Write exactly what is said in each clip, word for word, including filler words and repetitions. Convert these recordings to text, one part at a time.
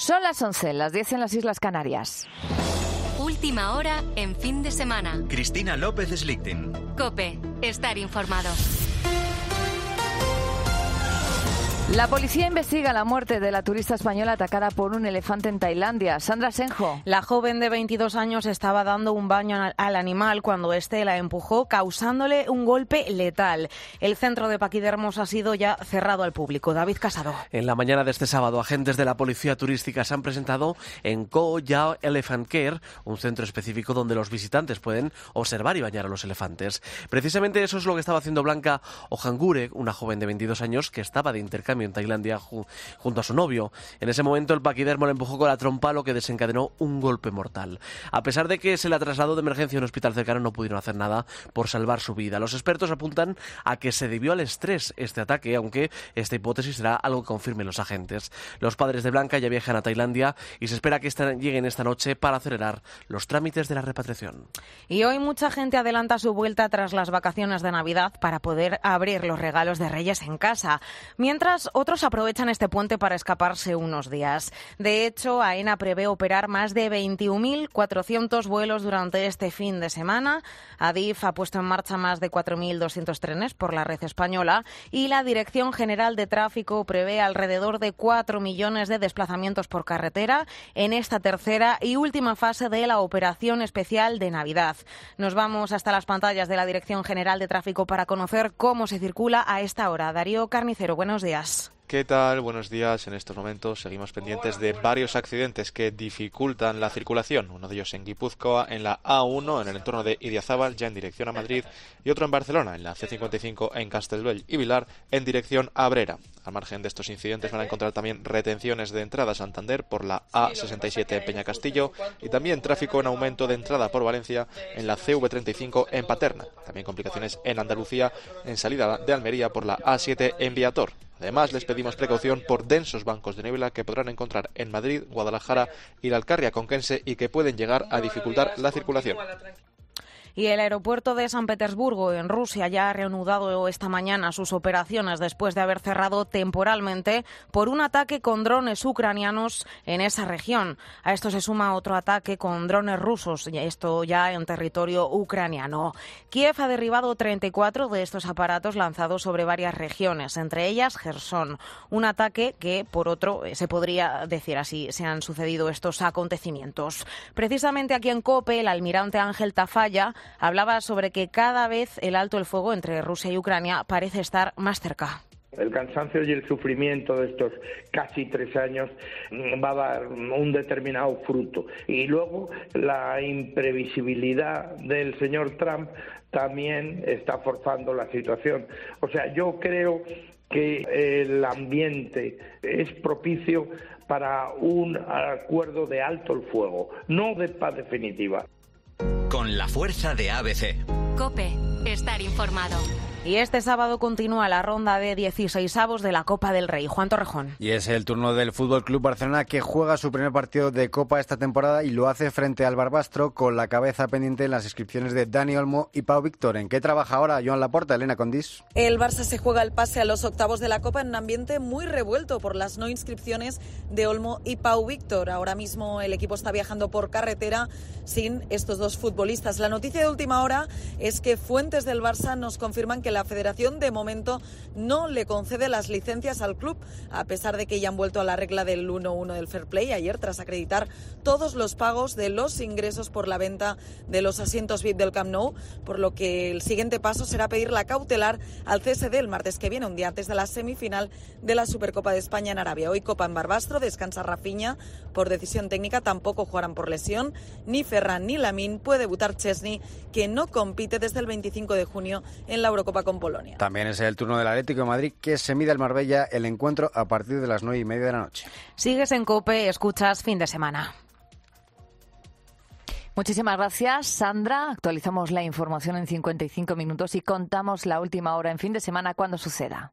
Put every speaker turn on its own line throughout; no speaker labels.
Son las once, las diez en las Islas Canarias.
Última hora en fin de semana.
Cristina López Slichting.
COPE. Estar informado.
La policía investiga la muerte de la turista española atacada por un elefante en Tailandia. Sandra Senjo.
La joven de veintidós años estaba dando un baño al animal cuando este la empujó, causándole un golpe letal. El centro de paquidermos ha sido ya cerrado al público. David Casado.
En la mañana de este sábado, agentes de la policía turística se han presentado en Koh Yao Elephant Care, un centro específico donde los visitantes pueden observar y bañar a los elefantes. Precisamente eso es lo que estaba haciendo Blanca Ojangure, una joven de veintidós años que estaba de intercambio en Tailandia ju- junto a su novio. En ese momento el paquidermo le empujó con la trompa, lo que desencadenó un golpe mortal. A pesar de que se la trasladó de emergencia a un hospital cercano, no pudieron hacer nada por salvar su vida. Los expertos apuntan a que se debió al estrés este ataque, aunque esta hipótesis será algo que confirmen los agentes. Los padres de Blanca ya viajan a Tailandia y se espera que esta, lleguen esta noche para acelerar los trámites de la repatriación.
Y hoy mucha gente adelanta su vuelta tras las vacaciones de Navidad para poder abrir los regalos de Reyes en casa, mientras otros aprovechan este puente para escaparse unos días. De hecho, AENA prevé operar más de veintiún mil cuatrocientos vuelos durante este fin de semana. Adif ha puesto en marcha más de cuatro mil doscientos trenes por la red española y la Dirección General de Tráfico prevé alrededor de cuatro millones de desplazamientos por carretera en esta tercera y última fase de la operación especial de Navidad. Nos vamos hasta las pantallas de la Dirección General de Tráfico para conocer cómo se circula a esta hora. Darío Carnicero, buenos días.
¿Qué tal? Buenos días. En estos momentos seguimos pendientes de varios accidentes que dificultan la circulación. Uno de ellos en Guipúzcoa, en la A uno, en el entorno de Idiazábal, ya en dirección a Madrid, y otro en Barcelona, en la C cincuenta y cinco, en Castellbell y Vilar, en dirección a Abrera. Al margen de estos incidentes van a encontrar también retenciones de entrada a Santander por la A sesenta y siete en Peñacastillo y también tráfico en aumento de entrada por Valencia en la C V treinta y cinco en Paterna. También complicaciones en Andalucía en salida de Almería por la A siete en Viator. Además, les pedimos precaución por densos bancos de niebla que podrán encontrar en Madrid, Guadalajara y la Alcarria conquense y que pueden llegar a dificultar la circulación.
Y el aeropuerto de San Petersburgo, en Rusia, ya ha reanudado esta mañana sus operaciones después de haber cerrado temporalmente por un ataque con drones ucranianos en esa región. A esto se suma otro ataque con drones rusos, esto ya en territorio ucraniano. Kiev ha derribado treinta y cuatro de estos aparatos lanzados sobre varias regiones, entre ellas Jersón. Un ataque que, por otro, se podría decir así, se han sucedido estos acontecimientos. Precisamente aquí en COPE, el almirante Ángel Tafalla hablaba sobre que cada vez el alto el fuego entre Rusia y Ucrania parece estar más cerca.
El cansancio y el sufrimiento de estos casi tres años va a dar un determinado fruto. Y luego la imprevisibilidad del señor Trump también está forzando la situación. O sea, yo creo que el ambiente es propicio para un acuerdo de alto el fuego, no de paz definitiva.
Con la fuerza de A B C.
COPE. Estar informado.
Y este sábado continúa la ronda de dieciseisavos de la Copa del Rey. Juan Torrejón.
Y es el turno del F C Barcelona, que juega su primer partido de Copa esta temporada y lo hace frente al Barbastro, con la cabeza pendiente en las inscripciones de Dani Olmo y Pau Víctor. ¿En qué trabaja ahora Joan Laporta? Elena Condís.
El Barça se juega el pase a los octavos de la Copa en un ambiente muy revuelto por las no inscripciones de Olmo y Pau Víctor. Ahora mismo el equipo está viajando por carretera sin estos dos futbolistas. La noticia de última hora es que fuentes del Barça nos confirman que la Federación de momento no le concede las licencias al club, a pesar de que ya han vuelto a la regla del uno uno del fair play ayer, tras acreditar todos los pagos de los ingresos por la venta de los asientos V I P del Camp Nou, por lo que el siguiente paso será pedir la cautelar al C S D el martes que viene, un día antes de la semifinal de la Supercopa de España en Arabia. Hoy Copa en Barbastro, descansa Rafinha por decisión técnica, tampoco jugarán por lesión, ni Ferran ni Lamine, puede debutar Chesney, que no compite desde el veinticinco de junio en la Eurocopa con Polonia.
También es el turno del Atlético de Madrid, que se mide al Marbella, el encuentro a partir de las nueve y media de la noche.
Sigues en COPE, escuchas Fin de Semana.
Muchísimas gracias, Sandra. Actualizamos la información en cincuenta y cinco minutos y contamos la última hora en Fin de Semana cuando suceda.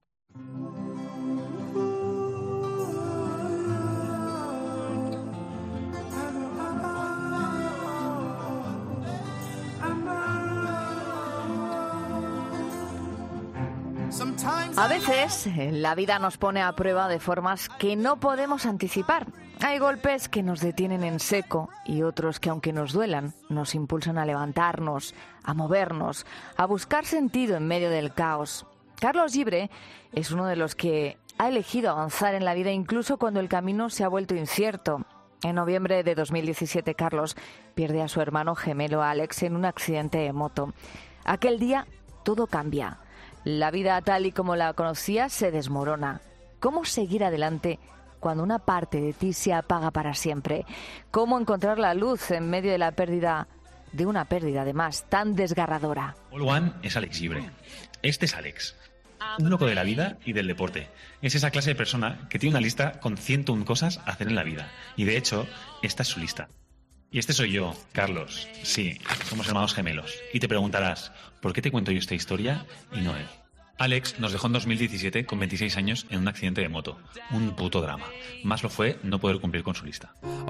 A veces la vida nos pone a prueba de formas que no podemos anticipar. Hay golpes que nos detienen en seco y otros que, aunque nos duelan, nos impulsan a levantarnos, a movernos, a buscar sentido en medio del caos. Carlos Llibre es uno de los que ha elegido avanzar en la vida incluso cuando el camino se ha vuelto incierto. En noviembre de dos mil diecisiete, Carlos pierde a su hermano gemelo Alex en un accidente de moto. Aquel día todo cambia. La vida tal y como la conocías se desmorona. ¿Cómo seguir adelante cuando una parte de ti se apaga para siempre? ¿Cómo encontrar la luz en medio de la pérdida, de una pérdida además tan desgarradora?
All One es Alex Llibre. Este es Alex, un loco de la vida y del deporte. Es esa clase de persona que tiene una lista con ciento una cosas a hacer en la vida. Y de hecho, esta es su lista. Y este soy yo, Carlos. Sí, somos hermanos gemelos. Y te preguntarás, ¿por qué te cuento yo esta historia y no él? Alex nos dejó en dos mil diecisiete con veintiséis años en un accidente de moto. Un puto drama. Más lo fue no poder cumplir con su lista.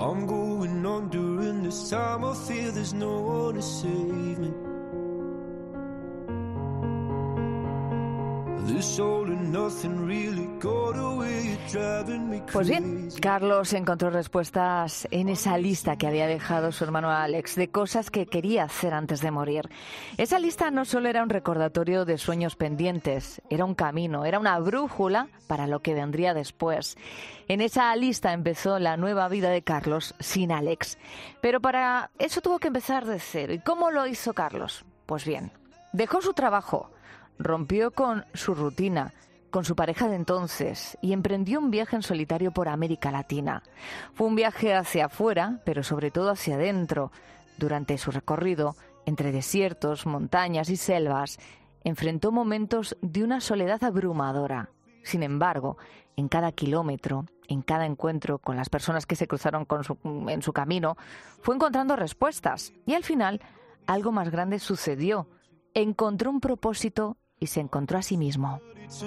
Pues bien, Carlos encontró respuestas en esa lista que había dejado su hermano Alex de cosas que quería hacer antes de morir. Esa lista no solo era un recordatorio de sueños pendientes, era un camino, era una brújula para lo que vendría después. En esa lista empezó la nueva vida de Carlos sin Alex. Pero para eso tuvo que empezar de cero. ¿Y cómo lo hizo Carlos? Pues bien, dejó su trabajo, rompió con su rutina, con su pareja de entonces y emprendió un viaje en solitario por América Latina. Fue un viaje hacia afuera, pero sobre todo hacia adentro. Durante su recorrido, entre desiertos, montañas y selvas, enfrentó momentos de una soledad abrumadora. Sin embargo, en cada kilómetro, en cada encuentro con las personas que se cruzaron con su, en su camino, fue encontrando respuestas. Y al final, algo más grande sucedió. Encontró un propósito y se encontró a sí mismo.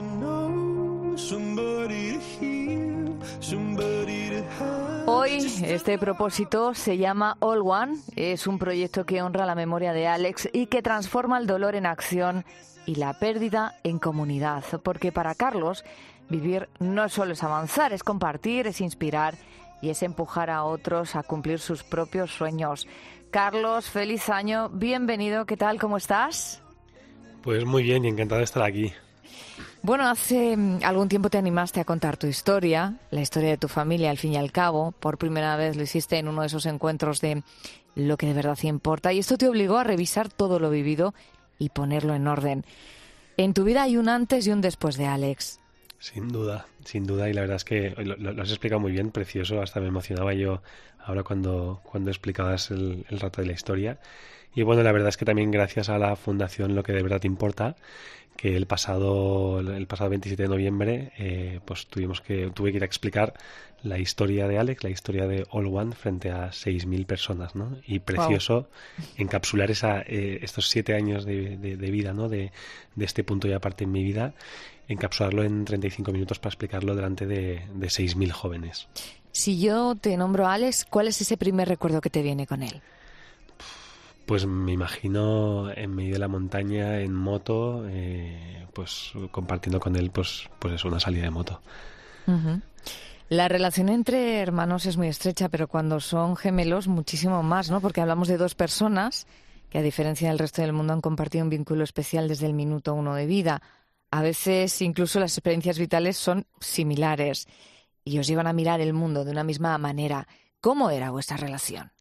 Hoy este propósito se llama All One. Es un proyecto que honra la memoria de Alex y que transforma el dolor en acción y la pérdida en comunidad. Porque para Carlos, vivir no solo es avanzar, es compartir, es inspirar y es empujar a otros a cumplir sus propios sueños. Carlos, feliz año, bienvenido, ¿qué tal? ¿Cómo estás?
Pues muy bien y encantado de estar aquí.
Bueno, hace algún tiempo te animaste a contar tu historia, la historia de tu familia, al fin y al cabo. Por primera vez lo hiciste en uno de esos encuentros de lo que de verdad importa. Y esto te obligó a revisar todo lo vivido y ponerlo en orden. En tu vida hay un antes y un después de Alex.
Sin duda, sin duda. Y la verdad es que lo, lo has explicado muy bien, precioso. Hasta me emocionaba yo ahora cuando, cuando explicabas el, el rato de la historia. Y bueno, la verdad es que también gracias a la Fundación Lo que de verdad importa, que el pasado el pasado veintisiete de noviembre eh, pues tuvimos que tuve que ir a explicar la historia de Alex, la historia de All One frente a seis mil personas, ¿no? Y precioso wow. encapsular esa eh, estos siete años de, de, de vida, ¿no? De, de este punto y aparte en mi vida, encapsularlo en treinta y cinco minutos para explicarlo delante de, de seis mil jóvenes.
Si yo te nombro a Alex, ¿cuál es ese primer recuerdo que te viene con él?
Pues me imagino en medio de la montaña, en moto, eh, pues compartiendo con él pues, pues es una salida de moto.
Uh-huh. La relación entre hermanos es muy estrecha, pero cuando son gemelos muchísimo más, ¿no? Porque hablamos de dos personas que, a diferencia del resto del mundo, han compartido un vínculo especial desde el minuto uno de vida. A veces incluso las experiencias vitales son similares y os llevan a mirar el mundo de una misma manera. ¿Cómo era vuestra relación?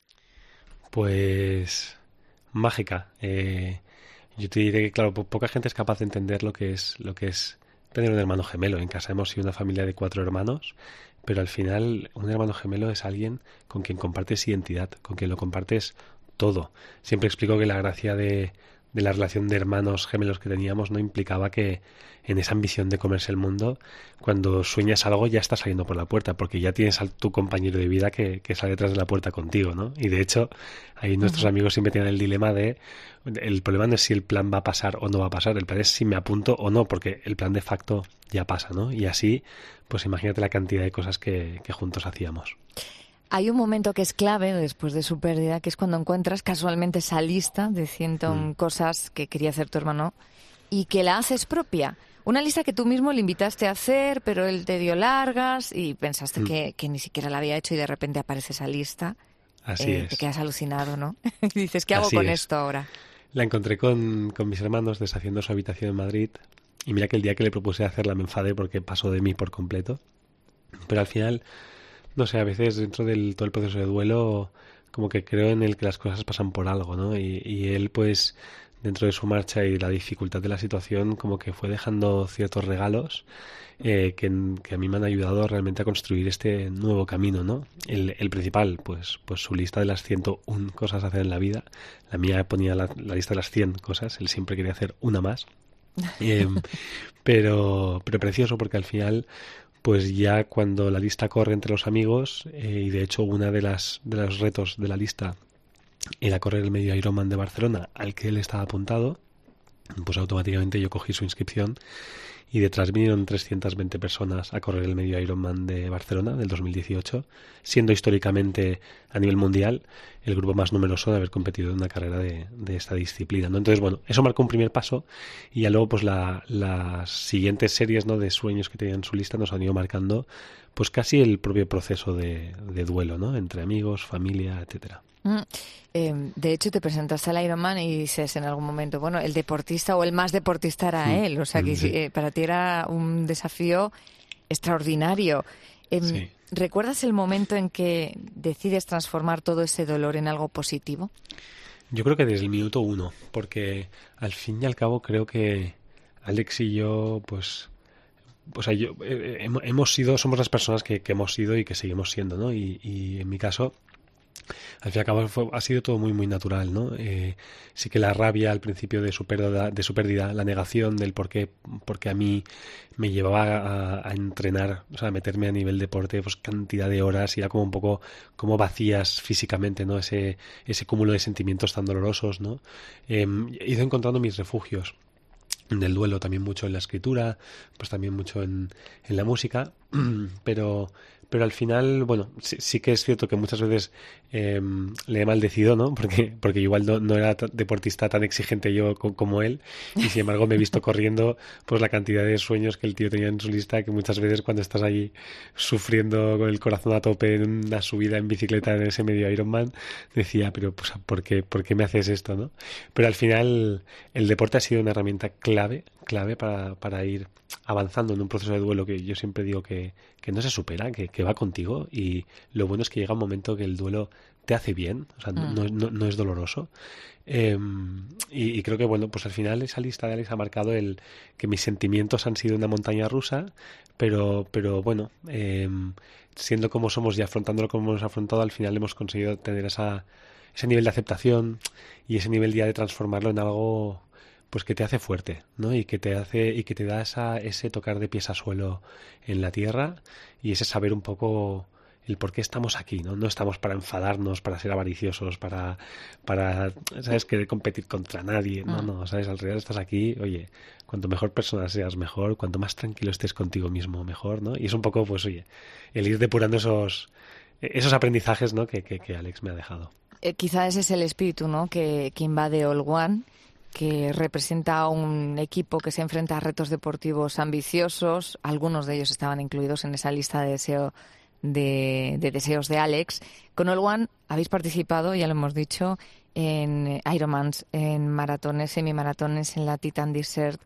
Pues mágica. Eh, yo te diré que, claro, po- poca gente es capaz de entender lo que es lo que es tener un hermano gemelo. En casa hemos sido una familia de cuatro hermanos, pero al final un hermano gemelo es alguien con quien compartes identidad, con quien lo compartes todo. Siempre explico que la gracia de, de la relación de hermanos gemelos que teníamos no implicaba que en esa ambición de comerse el mundo, cuando sueñas algo ya estás saliendo por la puerta, porque ya tienes a tu compañero de vida que, que sale detrás de la puerta contigo, ¿no? Y de hecho, ahí nuestros uh-huh. amigos siempre tienen el dilema de, el problema no es si el plan va a pasar o no va a pasar, el plan es si me apunto o no, porque el plan de facto ya pasa, ¿no? Y así, pues imagínate la cantidad de cosas que, que juntos hacíamos.
Hay un momento que es clave después de su pérdida, que es cuando encuentras casualmente esa lista de ciento mm. cosas que quería hacer tu hermano y que la haces propia. Una lista que tú mismo le invitaste a hacer, pero él te dio largas y pensaste mm. que, que ni siquiera la había hecho y de repente aparece esa lista.
Así
eh,
es.
Te quedas alucinado, ¿no? Y dices, ¿qué hago
Así
con
es.
esto ahora?
La encontré con, con mis hermanos deshaciendo su habitación en Madrid y mira que el día que le propuse hacerla me enfadé porque pasó de mí por completo. Pero al final, no sé, a veces dentro del todo el proceso de duelo como que creo en el que las cosas pasan por algo, ¿no? Y, y él pues dentro de su marcha y la dificultad de la situación como que fue dejando ciertos regalos eh, que, que a mí me han ayudado realmente a construir este nuevo camino, ¿no? El, el principal, pues, pues su lista de las ciento una cosas a hacer en la vida. La mía ponía la, la lista de las cien cosas, él siempre quería hacer una más. Eh, pero, pero precioso porque al final pues ya cuando la lista corre entre los amigos eh, y de hecho una de las de los retos de la lista era correr el medio Ironman de Barcelona al que él estaba apuntado, pues automáticamente yo cogí su inscripción y detrás vinieron trescientas veinte personas a correr el medio Ironman de Barcelona del dos mil dieciocho, siendo históricamente a nivel mundial el grupo más numeroso de haber competido en una carrera de, de esta disciplina, ¿no? Entonces, bueno, eso marcó un primer paso y ya luego pues la, las siguientes series, ¿no?, de sueños que tenía en su lista nos han ido marcando pues casi el propio proceso de, de duelo, ¿no?, entre amigos, familia, etcétera.
Mm. Eh, de hecho, te presentaste al Ironman y dices en algún momento, bueno, el deportista o el más deportista era mm. él. O sea, que sí. eh, para ti era un desafío extraordinario. Eh,
sí.
¿Recuerdas el momento en que decides transformar todo ese dolor en algo positivo?
Yo creo que desde el minuto uno, porque al fin y al cabo creo que Alex y yo, pues... O sea, yo, eh, hemos sido, somos las personas que, que hemos sido y que seguimos siendo, ¿no? Y, y en mi caso... Al fin y al cabo fue, ha sido todo muy muy natural, ¿no? Eh, sí que la rabia al principio de su pérdida, de su pérdida, la negación del por qué, porque a mí me llevaba a, a entrenar, o sea, a meterme a nivel deporte, pues cantidad de horas, y era como un poco como vacías físicamente, ¿no? Ese, ese cúmulo de sentimientos tan dolorosos, ¿no? Eh, he ido encontrando mis refugios del duelo, también mucho en la escritura, pues también mucho en, en la música, pero... Pero al final, bueno, sí, sí que es cierto que muchas veces eh, le he maldecido, ¿no? Porque, porque igual no, no era deportista tan exigente yo co- como él, y sin embargo me he visto corriendo pues la cantidad de sueños que el tío tenía en su lista, que muchas veces cuando estás allí sufriendo con el corazón a tope en una subida en bicicleta en ese medio Ironman, decía, pero pues ¿por qué, por qué me haces esto, no? Pero al final el deporte ha sido una herramienta clave, clave para, para ir avanzando en un proceso de duelo que yo siempre digo que, que no se supera, que, que va contigo, y lo bueno es que llega un momento que el duelo te hace bien, o sea, mm. no, no, no es doloroso. Eh, y, y creo que, bueno, pues al final esa lista de Alex ha marcado el que mis sentimientos han sido una montaña rusa, pero, pero bueno, eh, siendo como somos y afrontándolo como hemos afrontado, al final hemos conseguido tener esa, ese nivel de aceptación y ese nivel ya de transformarlo en algo... pues que te hace fuerte, ¿no? Y que te hace y que te da esa, ese tocar de pies a suelo en la tierra y ese saber un poco el por qué estamos aquí, ¿no? No estamos para enfadarnos, para ser avariciosos, para, para ¿sabes?, querer competir contra nadie. No, no, ¿sabes? Al real estás aquí, oye, cuanto mejor persona seas, mejor, cuanto más tranquilo estés contigo mismo, mejor, ¿no? Y es un poco, pues, oye, el ir depurando esos, esos aprendizajes, ¿no?, que, que, que Alex me ha dejado.
Eh, quizá ese es el espíritu, ¿no?, que, que invade All One, que representa a un equipo que se enfrenta a retos deportivos ambiciosos. Algunos de ellos estaban incluidos en esa lista de, deseo, de, de deseos de Alex. Con All One habéis participado, ya lo hemos dicho, en Ironmans, en maratones, semimaratones, en la Titan Desert.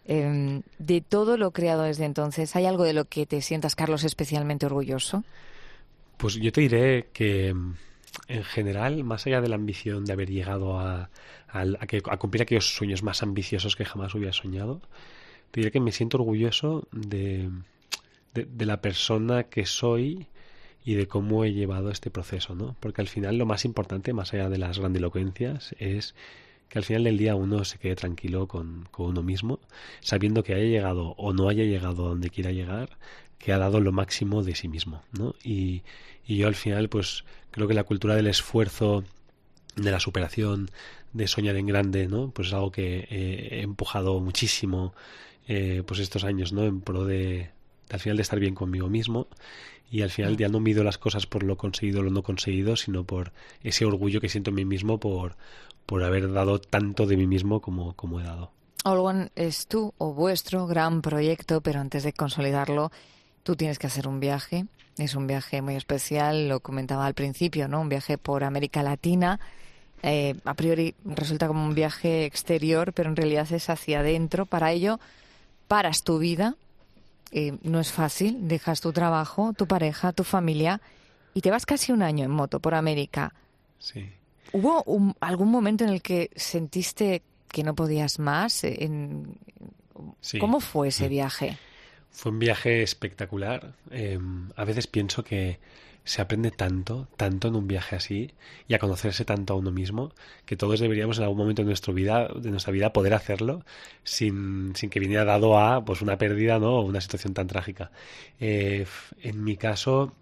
Eh, de todo lo creado desde entonces, ¿hay algo de lo que te sientas, Carlos, especialmente orgulloso?
Pues yo te diré que... en general, más allá de la ambición de haber llegado a, a, a, que, a cumplir aquellos sueños más ambiciosos que jamás hubiera soñado, te diré que me siento orgulloso de, de, de la persona que soy y de cómo he llevado este proceso, ¿no? Porque al final lo más importante, más allá de las grandilocuencias, es que al final del día uno se quede tranquilo con, con uno mismo, sabiendo que haya llegado o no haya llegado a donde quiera llegar, que ha dado lo máximo de sí mismo, ¿no? Y, y yo al final, pues creo que la cultura del esfuerzo, de la superación, de soñar en grande, ¿no?, pues es algo que eh, he empujado muchísimo eh, pues estos años, ¿no?, en pro de, de al final de estar bien conmigo mismo, y al final ya no mido las cosas por lo conseguido o lo no conseguido, sino por ese orgullo que siento en mí mismo por, por haber dado tanto de mí mismo como, como he dado.
All One es tu o vuestro gran proyecto, pero antes de consolidarlo, tú tienes que hacer un viaje. Es un viaje muy especial, lo comentaba al principio, ¿no? Un viaje por América Latina. Eh, a priori resulta como un viaje exterior, pero en realidad es hacia adentro. Para ello, paras tu vida. Eh, no es fácil. Dejas tu trabajo, tu pareja, tu familia y te vas casi un año en moto por América.
Sí.
¿Hubo un, algún momento en el que sentiste que no podías más? En,
Sí.
¿Cómo fue ese
Sí.
viaje?
Fue un viaje espectacular. Eh, a veces pienso que se aprende tanto, tanto en un viaje así y a conocerse tanto a uno mismo que todos deberíamos en algún momento de nuestra vida, de nuestra vida poder hacerlo sin, sin que viniera dado a pues una pérdida, ¿no? O una situación tan trágica. Eh, en mi caso,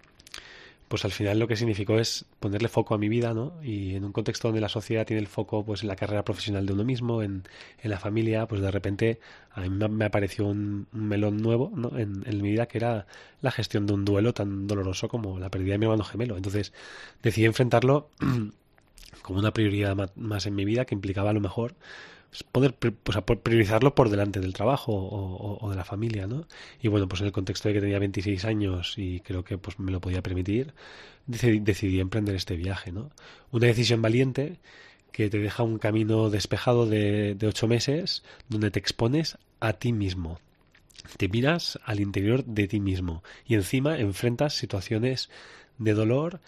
pues al final lo que significó es ponerle foco a mi vida, ¿no? Y en un contexto donde la sociedad tiene el foco pues en la carrera profesional de uno mismo, en, en la familia, pues de repente a mí me apareció un, un melón nuevo, ¿no? en, en mi vida, que era la gestión de un duelo tan doloroso como la pérdida de mi hermano gemelo. Entonces decidí enfrentarlo como una prioridad más en mi vida, que implicaba a lo mejor poder pues, priorizarlo por delante del trabajo o, o, o de la familia, ¿no? Y bueno, pues en el contexto de que tenía veintiséis años y creo que pues me lo podía permitir, decidí, decidí emprender este viaje, ¿no? Una decisión valiente que te deja un camino despejado de, de ocho meses donde te expones a ti mismo. Te miras al interior de ti mismo y encima enfrentas situaciones de dolor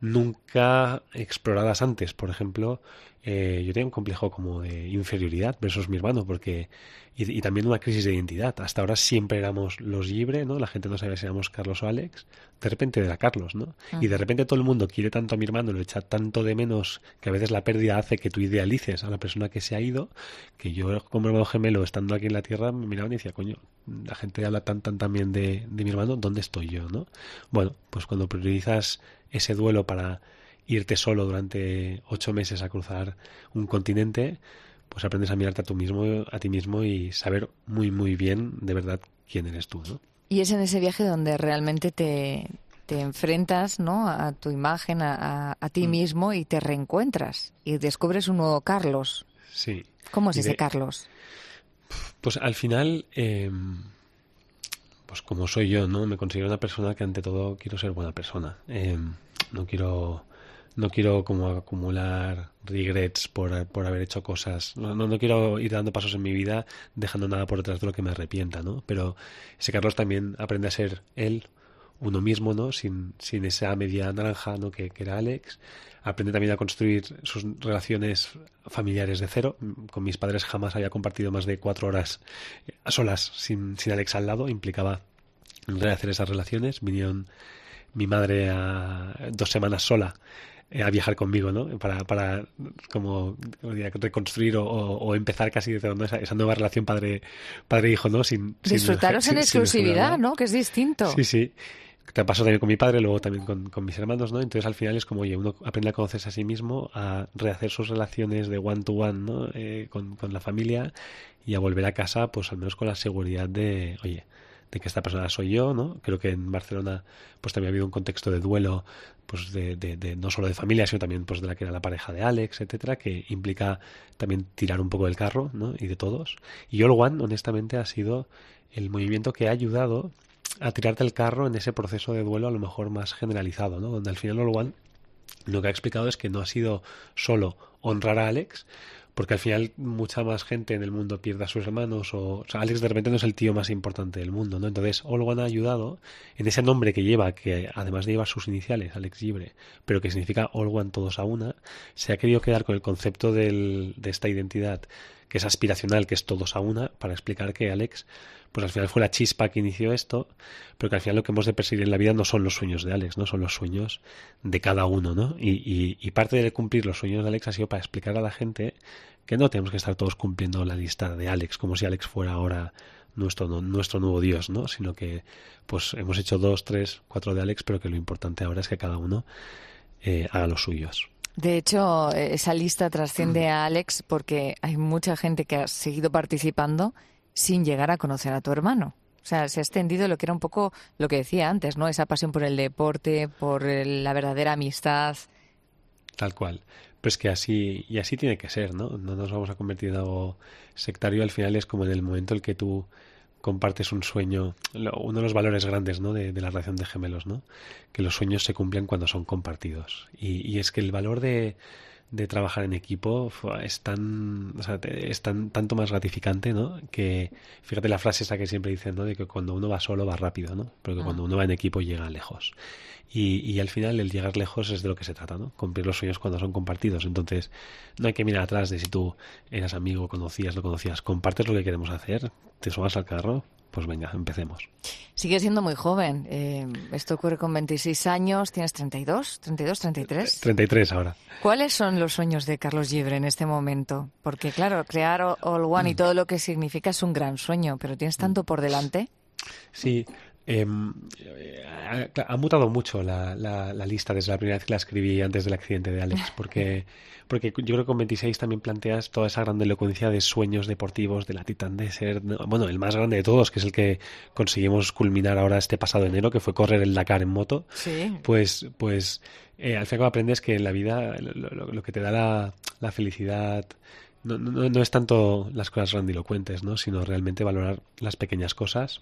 nunca exploradas antes. Por ejemplo, eh, yo tenía un complejo como de inferioridad versus mi hermano, porque y, y también una crisis de identidad. Hasta ahora siempre éramos los Gibre, ¿no? La gente no sabía si éramos Carlos o Alex. De repente era Carlos, ¿no? Uh-huh. Y de repente todo el mundo quiere tanto a mi hermano, lo echa tanto de menos, que a veces la pérdida hace que tú idealices a la persona que se ha ido, que yo como hermano gemelo, estando aquí en la tierra, me miraba y decía, coño, la gente habla tan tan también de, de mi hermano, ¿dónde estoy yo, no? Bueno, pues cuando priorizas ese duelo para irte solo durante ocho meses a cruzar un continente, pues aprendes a mirarte a tú mismo, a ti mismo y saber muy muy bien de verdad quién eres tú, ¿no?
Y es en ese viaje donde realmente te, te enfrentas, ¿no? a tu imagen, a, a, a ti mm. mismo y te reencuentras y descubres un nuevo Carlos.
Sí.
¿Cómo es
y
ese
de,
Carlos?
Pues al final, eh, pues como soy yo, ¿no? Me considero una persona que ante todo quiero ser buena persona. Eh, no quiero... No quiero como acumular regrets por, por haber hecho cosas. No, no, no quiero ir dando pasos en mi vida dejando nada por detrás de lo que me arrepienta, ¿no? Pero ese Carlos también aprende a ser él, uno mismo, ¿no? Sin, sin esa media naranja, ¿no? Que, que era Alex. Aprende también a construir sus relaciones familiares de cero. Con mis padres jamás había compartido más de cuatro horas a solas sin, sin Alex al lado. Implicaba rehacer esas relaciones. Vinieron mi madre a dos semanas sola a viajar conmigo, ¿no? Para, para como reconstruir o, o empezar casi desde donde esa, esa nueva relación padre padre hijo, ¿no? Sin
disfrutaros sin, en sin, exclusividad, sin ¿no? Que es distinto.
Sí, sí. Te pasó también con mi padre, luego también con, con mis hermanos, ¿no? Entonces al final es como, oye, uno aprende a conocerse a sí mismo, a rehacer sus relaciones de one to one, ¿no? Eh, con, con la familia y a volver a casa, pues al menos con la seguridad de, oye, de que esta persona soy yo, ¿no? Creo que en Barcelona pues también ha habido un contexto de duelo, pues de, de, de no solo de familia, sino también pues de la que era la pareja de Alex, etcétera, que implica también tirar un poco del carro, ¿no? Y de todos. Y All One, honestamente, ha sido el movimiento que ha ayudado a tirarte el carro en ese proceso de duelo a lo mejor más generalizado, ¿no? Donde al final All One lo que ha explicado es que no ha sido solo honrar a Alex, porque al final mucha más gente en el mundo pierde a sus hermanos o, o sea, Alex de repente no es el tío más importante del mundo, ¿no? Entonces All One ha ayudado en ese nombre que lleva, que además de llevar sus iniciales, Alex Gibre, pero que significa All One, todos a una, se ha querido quedar con el concepto del, de esta identidad que es aspiracional, que es todos a una, para explicar que Alex, pues al final fue la chispa que inició esto, pero que al final lo que hemos de perseguir en la vida no son los sueños de Alex, no son los sueños de cada uno, ¿no? Y, y, y parte de cumplir los sueños de Alex ha sido para explicar a la gente que no tenemos que estar todos cumpliendo la lista de Alex, como si Alex fuera ahora nuestro, no, nuestro nuevo Dios, ¿no? Sino que pues hemos hecho dos, tres, cuatro de Alex, pero que lo importante ahora es que cada uno eh, haga los suyos.
De hecho, esa lista trasciende a Alex porque hay mucha gente que ha seguido participando sin llegar a conocer a tu hermano. O sea, se ha extendido lo que era un poco lo que decía antes, ¿no? Esa pasión por el deporte, por el, la verdadera amistad.
Tal cual. Pero es que así, y así tiene que ser, ¿no? No nos vamos a convertir en algo sectario. Al final es como en el momento en que tú compartes un sueño, uno de los valores grandes, ¿no? de, de la relación de gemelos, ¿no? Que los sueños se cumplen cuando son compartidos. Y, y es que el valor de, de trabajar en equipo es tan, o sea, es tan tanto más gratificante, ¿no? Que fíjate la frase esa que siempre dicen, ¿no? De que cuando uno va solo va rápido, ¿no? Pero que ah. cuando uno va en equipo llega lejos. Y, y al final el llegar lejos es de lo que se trata, ¿no? Cumplir los sueños cuando son compartidos. Entonces no hay que mirar atrás de si tú eras amigo, conocías, no conocías. Compartes lo que queremos hacer, te subas al carro, pues venga, empecemos.
Sigue siendo muy joven. Eh, esto ocurre con veintiséis años. ¿Tienes treinta y dos? ¿treinta y dos, treinta y tres?
treinta y tres ahora.
¿Cuáles son los sueños de Carlos Gibbre en este momento? Porque claro, crear All One y todo lo que significa es un gran sueño, pero ¿tienes tanto por delante?
Sí. Eh, ha, ha mutado mucho la, la, la lista desde la primera vez que la escribí antes del accidente de Alex, porque, porque yo creo que con veintiséis también planteas toda esa grandilocuencia de sueños deportivos, de la Titán de ser, bueno, el más grande de todos, que es el que conseguimos culminar ahora este pasado enero, que fue correr el Dakar en moto.
Sí.
Pues, pues eh, al final aprendes que en la vida lo, lo, lo que te da la, la felicidad no, no, no es tanto las cosas grandilocuentes, ¿no? Sino realmente valorar las pequeñas cosas,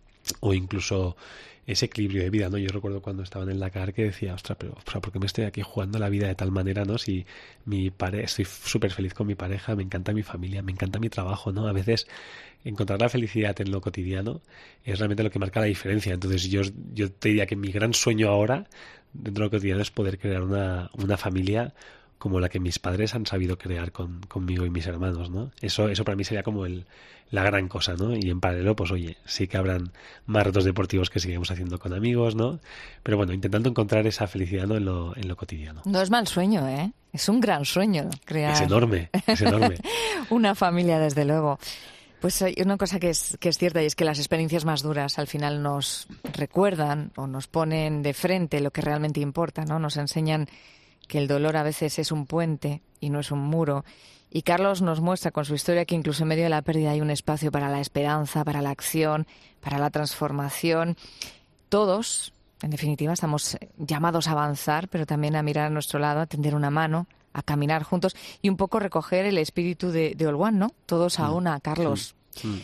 o incluso ese equilibrio de vida, ¿no? Yo recuerdo cuando estaba en el Dakar que decía, ostras, pero o sea, ¿por qué me estoy aquí jugando la vida de tal manera, ¿no? Si mi pare... estoy súper feliz con mi pareja, me encanta mi familia, me encanta mi trabajo, ¿no? A veces encontrar la felicidad en lo cotidiano es realmente lo que marca la diferencia. Entonces yo, yo te diría que mi gran sueño ahora, dentro de lo cotidiano, es poder crear una, una familia como la que mis padres han sabido crear con, conmigo y mis hermanos, ¿no? Eso, eso para mí sería como el, la gran cosa, ¿no? Y en paralelo, pues oye, sí que habrán más retos deportivos que seguimos haciendo con amigos, ¿no? Pero bueno, intentando encontrar esa felicidad, ¿no? en lo, en lo cotidiano.
No es mal sueño, ¿eh? Es un gran sueño crear...
Es enorme, es enorme.
Una familia, desde luego. Pues hay una cosa que es, que es cierta, y es que las experiencias más duras al final nos recuerdan o nos ponen de frente lo que realmente importa, ¿no? Nos enseñan que el dolor a veces es un puente y no es un muro. Y Carlos nos muestra con su historia que incluso en medio de la pérdida hay un espacio para la esperanza, para la acción, para la transformación. Todos, en definitiva, estamos llamados a avanzar, pero también a mirar a nuestro lado, a tender una mano, a caminar juntos y un poco recoger el espíritu de, de All One, ¿no? Todos a una, Carlos.
Sí,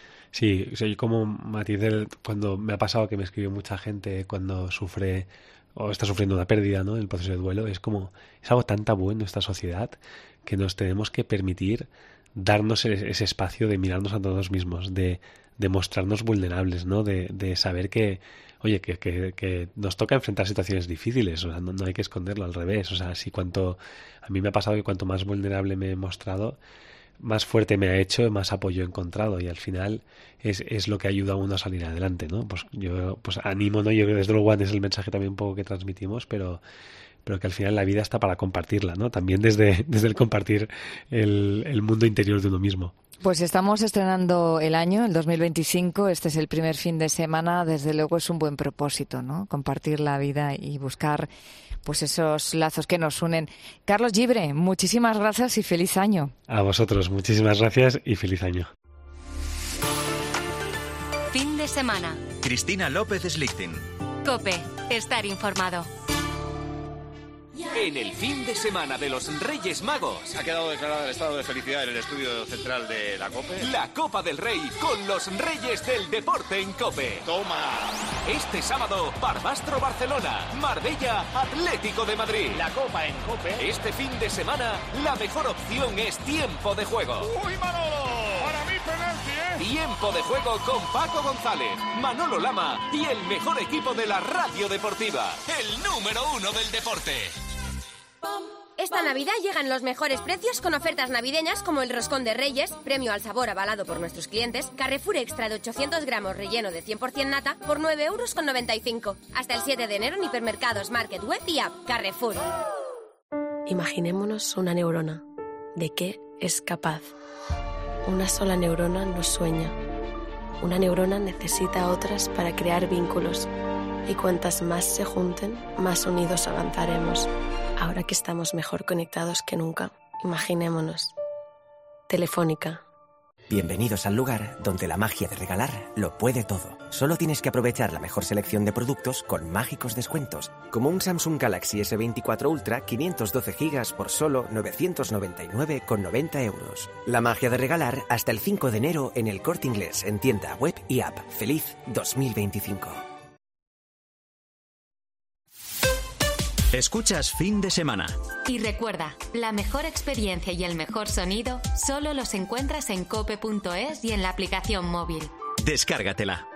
sí. sí soy como matiz del, cuando me ha pasado que me escribió mucha gente cuando sufre o está sufriendo una pérdida, ¿no? El proceso de duelo es como, es algo tan tabú en nuestra sociedad que nos tenemos que permitir darnos ese, ese espacio de mirarnos a todos mismos, de, de mostrarnos vulnerables, ¿no? De, de saber que, oye, que, que, que nos toca enfrentar situaciones difíciles, o sea, no, no hay que esconderlo, al revés, o sea, si cuanto, a mí me ha pasado que cuanto más vulnerable me he mostrado, más fuerte me ha hecho, más apoyo he encontrado, y al final es, es lo que ayuda a uno a salir adelante, ¿no? Pues yo pues animo, ¿no? Yo creo que desde luego es el mensaje también un poco que transmitimos, pero pero que al final la vida está para compartirla, ¿no? También desde, desde el compartir el, el mundo interior de uno mismo.
Pues estamos estrenando el año, el dos mil veinticinco, este es el primer fin de semana, desde luego es un buen propósito, ¿no? Compartir la vida y buscar pues esos lazos que nos unen. Carlos Gibbre, muchísimas gracias y feliz año.
A vosotros, muchísimas gracias y feliz año.
Fin de semana.
Cristina López Slichting.
COPE, estar informado.
En el fin de semana de los Reyes Magos.
Ha quedado declarado el estado de felicidad en el estudio central de la COPE.
La Copa del Rey con los Reyes del Deporte en COPE.
Toma.
Este sábado, Barbastro Barcelona, Marbella Atlético de Madrid.
La Copa en COPE.
Este fin de semana, la mejor opción es Tiempo de Juego.
¡Uy, Manolo! Para mí penalti, ¿eh?
Tiempo de Juego con Paco González, Manolo Lama y el mejor equipo de la radio deportiva. El número uno del deporte.
Esta Navidad llegan los mejores precios con ofertas navideñas como el Roscón de Reyes, premio al sabor avalado por nuestros clientes, Carrefour Extra de ochocientos gramos relleno de cien por ciento nata por nueve euros con noventa y cinco. Hasta el siete de enero en hipermercados, market, web y app. Carrefour.
Imaginémonos una neurona. ¿De qué es capaz? Una sola neurona no sueña. Una neurona necesita otras para crear vínculos. Y cuantas más se junten, más unidos avanzaremos. Ahora que estamos mejor conectados que nunca, imaginémonos. Telefónica.
Bienvenidos al lugar donde la magia de regalar lo puede todo. Solo tienes que aprovechar la mejor selección de productos con mágicos descuentos, como un Samsung Galaxy ese veinticuatro Ultra quinientos doce gigas por solo novecientos noventa y nueve con noventa euros. La magia de regalar hasta el cinco de enero en El Corte Inglés, en tienda, web y app. ¡Feliz dos mil veinticinco!
Escuchas Fin de Semana.
Y recuerda, la mejor experiencia y el mejor sonido solo los encuentras en cope punto es y en la aplicación móvil.
Descárgatela.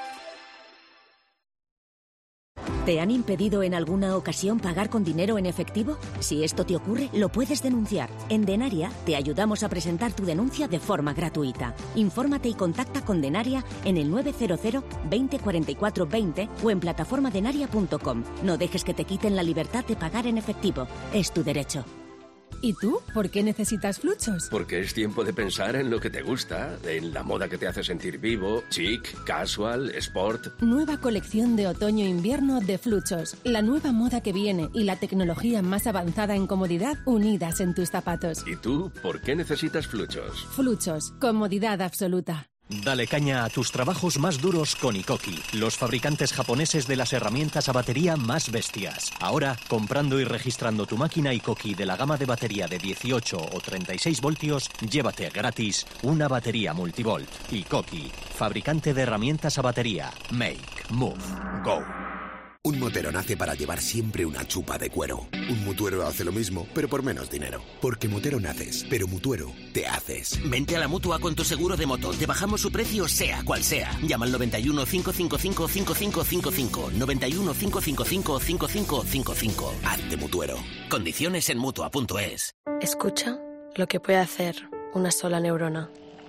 ¿Te han impedido en alguna ocasión pagar con dinero en efectivo? Si esto te ocurre, lo puedes denunciar. En Denaria te ayudamos a presentar tu denuncia de forma gratuita. Infórmate y contacta con Denaria en el nueve cero cero, veinte cuarenta y cuatro veinte o en plataforma denaria punto com. No dejes que te quiten la libertad de pagar en efectivo. Es tu derecho.
¿Y tú? ¿Por qué necesitas Fluchos?
Porque es tiempo de pensar en lo que te gusta, en la moda que te hace sentir vivo, chic, casual, sport.
Nueva colección de otoño-invierno de Fluchos. La nueva moda que viene y la tecnología más avanzada en comodidad unidas en tus zapatos.
¿Y tú? ¿Por qué necesitas Fluchos?
Fluchos. Comodidad absoluta.
Dale caña a tus trabajos más duros con Ikoki, los fabricantes japoneses de las herramientas a batería más bestias. Ahora, comprando y registrando tu máquina Ikoki de la gama de batería de dieciocho o treinta y seis voltios, llévate gratis una batería multivolt. Ikoki, fabricante de herramientas a batería. Make, move, go.
Un motero nace para llevar siempre una chupa de cuero. Un mutuero hace lo mismo, pero por menos dinero. Porque motero naces, pero mutuero te haces.
Vente a la Mutua con tu seguro de moto. Te bajamos su precio sea cual sea. Llama al noventa y uno, cinco cinco cinco, cinco cinco cinco cinco. noventa y uno, cinco cinco cinco, cinco cinco cinco cinco.
Hazte mutuero.
Condiciones en Mutua punto es.
Escucha lo que puede hacer una sola neurona.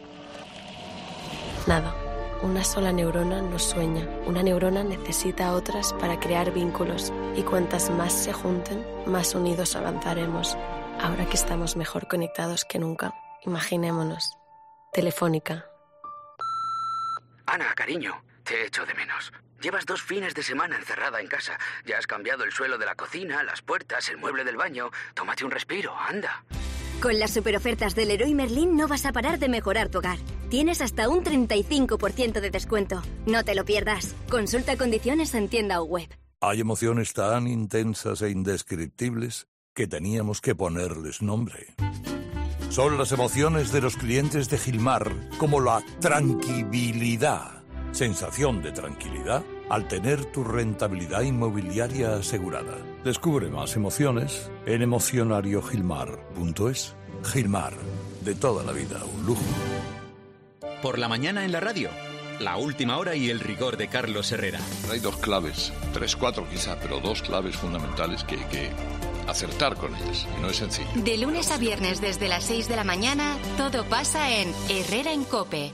Nada. Una sola neurona no sueña. Una neurona necesita a otras para crear vínculos. Y cuantas más se junten, más unidos avanzaremos. Ahora que estamos mejor conectados que nunca, imaginémonos. Telefónica.
Ana, cariño, te echo de menos. Llevas dos fines de semana encerrada en casa. Ya has cambiado el suelo de la cocina, las puertas, el mueble del baño. Tómate un respiro, anda.
Con las superofertas del Leroy Merlin no vas a parar de mejorar tu hogar. Tienes hasta un treinta y cinco por ciento de descuento. No te lo pierdas. Consulta condiciones en tienda o web.
Hay emociones tan intensas e indescriptibles que teníamos que ponerles nombre. Son las emociones de los clientes de Gilmar, como la tranquilidad. Sensación de tranquilidad al tener tu rentabilidad inmobiliaria asegurada. Descubre más emociones en emocionario gilmar punto es. Gilmar, de toda la vida, un lujo.
Por la mañana en la radio, la última hora y el rigor de Carlos Herrera.
Hay dos claves, tres, cuatro quizá, pero dos claves fundamentales que hay que acertar con ellas. Y no es sencillo.
De lunes a viernes desde las seis de la mañana, todo pasa en Herrera en Cope.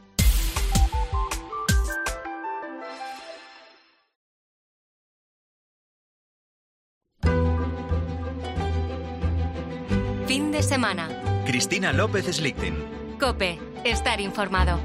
Fin de semana.
Cristina López Slichting.
Cope, estar informado.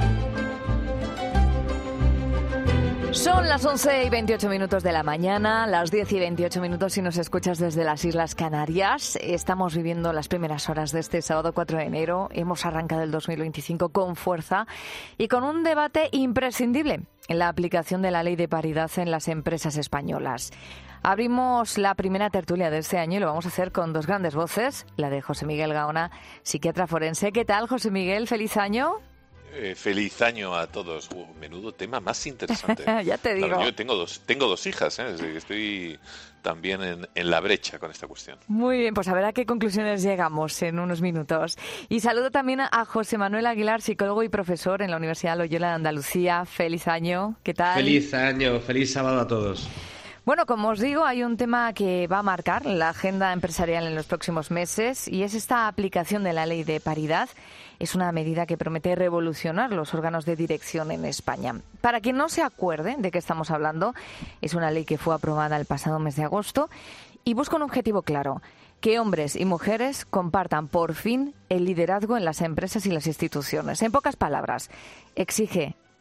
Son las once y veintiocho minutos de la mañana, las diez y veintiocho minutos si nos escuchas desde las Islas Canarias. Estamos viviendo las primeras horas de este sábado cuatro de enero. Hemos arrancado el dos mil veinticinco con fuerza y con un debate imprescindible en la aplicación de la ley de paridad en las empresas españolas. Abrimos la primera tertulia de este año y lo vamos a hacer con dos grandes voces, la de José Miguel Gaona, psiquiatra forense. ¿Qué tal, José Miguel? ¿Feliz año?
Eh, feliz año a todos. Uh, menudo tema más interesante.
Ya te digo.
Claro, yo tengo dos, tengo dos hijas, ¿eh? Estoy también en, en la brecha con esta cuestión.
Muy bien, pues a ver a qué conclusiones llegamos en unos minutos. Y saludo también a José Manuel Aguilar, psicólogo y profesor en la Universidad Loyola de Andalucía. Feliz año. ¿Qué tal?
Feliz año, feliz sábado a todos.
Bueno, como os digo, hay un tema que va a marcar la agenda empresarial en los próximos meses y es esta aplicación de la ley de paridad. Es una medida que promete revolucionar los órganos de dirección en España. Para quien no se acuerde de qué estamos hablando, es una ley que fue aprobada el pasado mes de agosto y busca un objetivo claro: que hombres y mujeres compartan por fin el liderazgo en las empresas y las instituciones. En pocas palabras, exige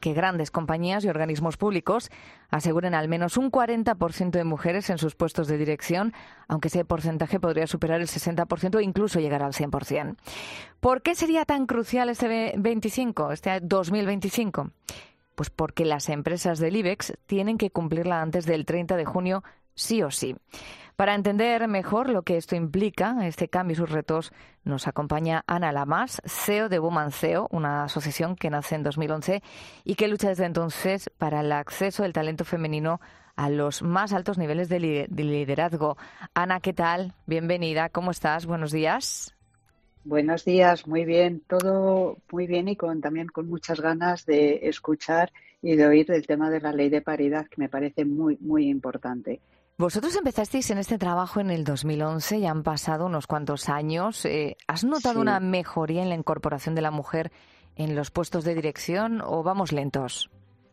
que grandes compañías y organismos públicos aseguren al menos un cuarenta por ciento de mujeres en sus puestos de dirección, aunque ese porcentaje podría superar el sesenta por ciento e incluso llegar al cien por ciento. ¿Por qué sería tan crucial este veinticinco, este dos mil veinticinco? Pues porque las empresas del IBEX tienen que cumplirla antes del treinta de junio sí o sí. Para entender mejor lo que esto implica, este cambio y sus retos, nos acompaña Ana Lamas, C E O de Woman C E O, una asociación que nace en dos mil once y que lucha desde entonces para el acceso del talento femenino a los más altos niveles de liderazgo. Ana, ¿qué tal? Bienvenida, ¿cómo estás? Buenos días.
Buenos días, muy bien, todo muy bien y con también con muchas ganas de escuchar y de oír del tema de la ley de paridad, que me parece muy, muy importante.
Vosotros empezasteis en este trabajo en el dos mil once, ya han pasado unos cuantos años. Eh, ¿Has notado sí. una mejoría en la incorporación de la mujer en los puestos de dirección o vamos lentos?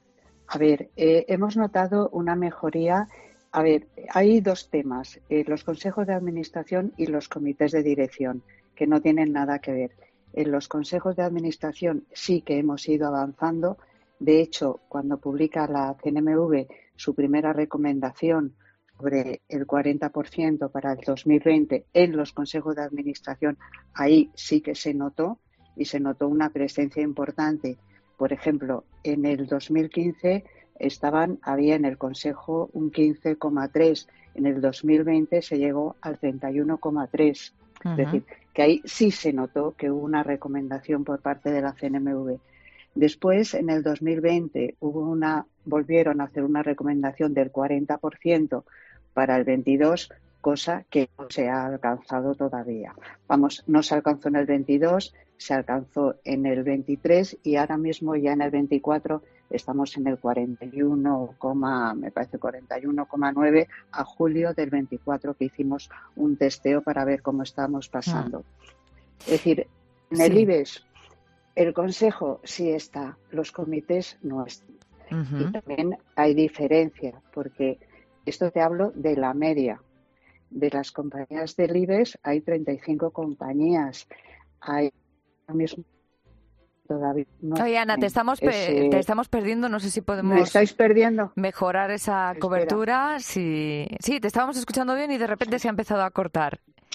A ver, eh, hemos notado una mejoría. A ver, hay dos temas, eh, los consejos de administración y los comités de dirección, que no tienen nada que ver. En los consejos de administración sí que hemos ido avanzando. De hecho, cuando publica la C N M V su primera recomendación sobre el cuarenta por ciento para el dos mil veinte en los consejos de administración, ahí sí que se notó y se notó una presencia importante. Por ejemplo, en el dos mil quince estaban, había en el consejo un quince coma tres, en el dos mil veinte se llegó al treinta y uno coma tres. Uh-huh. Es decir, que ahí sí se notó que hubo una recomendación por parte de la C N M V. Después, en el dos mil veinte, hubo una, volvieron a hacer una recomendación del cuarenta por ciento para el veintidós, cosa que no se ha alcanzado todavía. Vamos, no se alcanzó en el veintidós, se alcanzó en el veintitrés y ahora mismo ya en el veinticuatro estamos en el cuarenta y uno, me parece cuarenta y uno coma nueve a julio del veinticuatro, que hicimos un testeo para ver cómo estamos pasando. Ah. Es decir, en sí. el IBEX el consejo sí está, los comités no están. Uh-huh. Y también hay diferencia, porque esto te hablo de la media. De las compañías del IBEX hay treinta y cinco compañías. Hay mismo todavía no.
Oye, Ana, te estamos, pe- ese... te estamos perdiendo. No sé si podemos.
¿Me estáis perdiendo?
Mejorar esa Espera. cobertura. Sí, sí, te estábamos escuchando bien y de repente se ha empezado a cortar.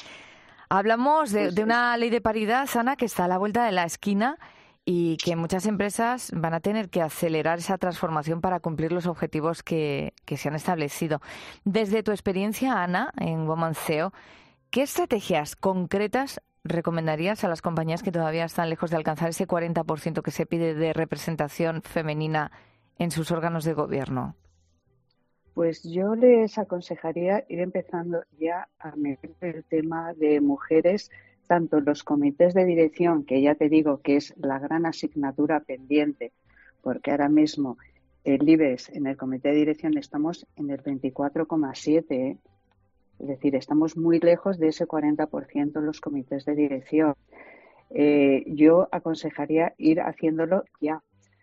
Hablamos de, de una ley de paridad, Ana, que está a la vuelta de la esquina y que muchas empresas van a tener que acelerar esa transformación para cumplir los objetivos que, que se han establecido. Desde tu experiencia, Ana, en Woman C E O, ¿qué estrategias concretas recomendarías a las compañías que todavía están lejos de alcanzar ese cuarenta por ciento que se pide de representación femenina en sus órganos de gobierno?
Pues yo les aconsejaría ir empezando ya a meter el tema de mujeres, tanto los comités de dirección, que ya te digo que es la gran asignatura pendiente, porque ahora mismo el IBEX en el comité de dirección estamos en el veinticuatro coma siete, ¿eh? Es decir, estamos muy lejos de ese cuarenta por ciento en los comités de dirección. Eh, yo aconsejaría ir haciéndolo ya.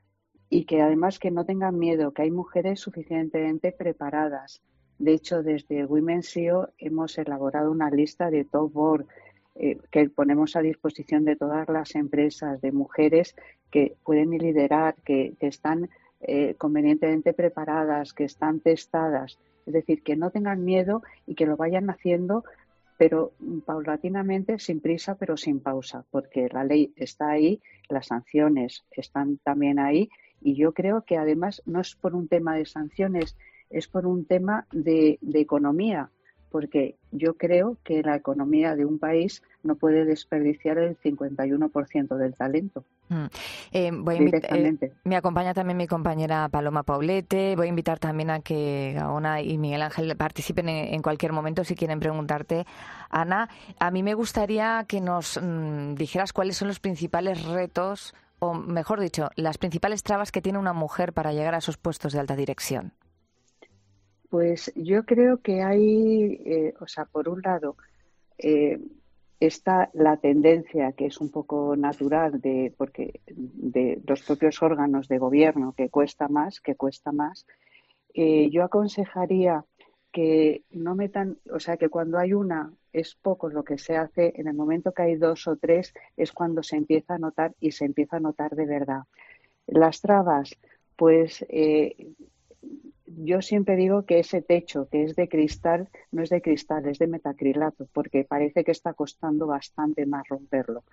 Y que además que no tengan miedo, que hay mujeres suficientemente preparadas. De hecho, desde Women C E O hemos elaborado una lista de top board eh, que ponemos a disposición de todas las empresas, de mujeres que pueden liderar, que, que están eh, convenientemente preparadas, que están testadas. Es decir, que no tengan miedo y que lo vayan haciendo, pero paulatinamente, sin prisa, pero sin pausa, porque la ley está ahí, las sanciones están también ahí. Y yo creo que además no es por un tema de sanciones, es por un tema de, de economía, porque yo creo que la economía de un país no puede desperdiciar el cincuenta y uno por ciento del talento.
Mm. Eh, voy a invi- eh, me acompaña también mi compañera Paloma Paulete. Voy a invitar también a que Gaona y Miguel Ángel participen en, en cualquier momento si quieren preguntarte. Ana, a mí me gustaría que nos mmm, dijeras cuáles son los principales retos, o mejor dicho, las principales trabas que tiene una mujer para llegar a esos puestos de alta dirección.
Pues yo creo que hay, eh, o sea, por un lado, eh, está la tendencia que es un poco natural de, porque de los propios órganos de gobierno, que cuesta más, que cuesta más. Eh, yo aconsejaría que no metan, o sea, que cuando hay una es poco lo que se hace, en el momento que hay dos o tres es cuando se empieza a notar y se empieza a notar de verdad. Las trabas, pues eh, yo siempre digo que ese techo que es de cristal no es de cristal, es de metacrilato, porque parece que está costando bastante más romperlo.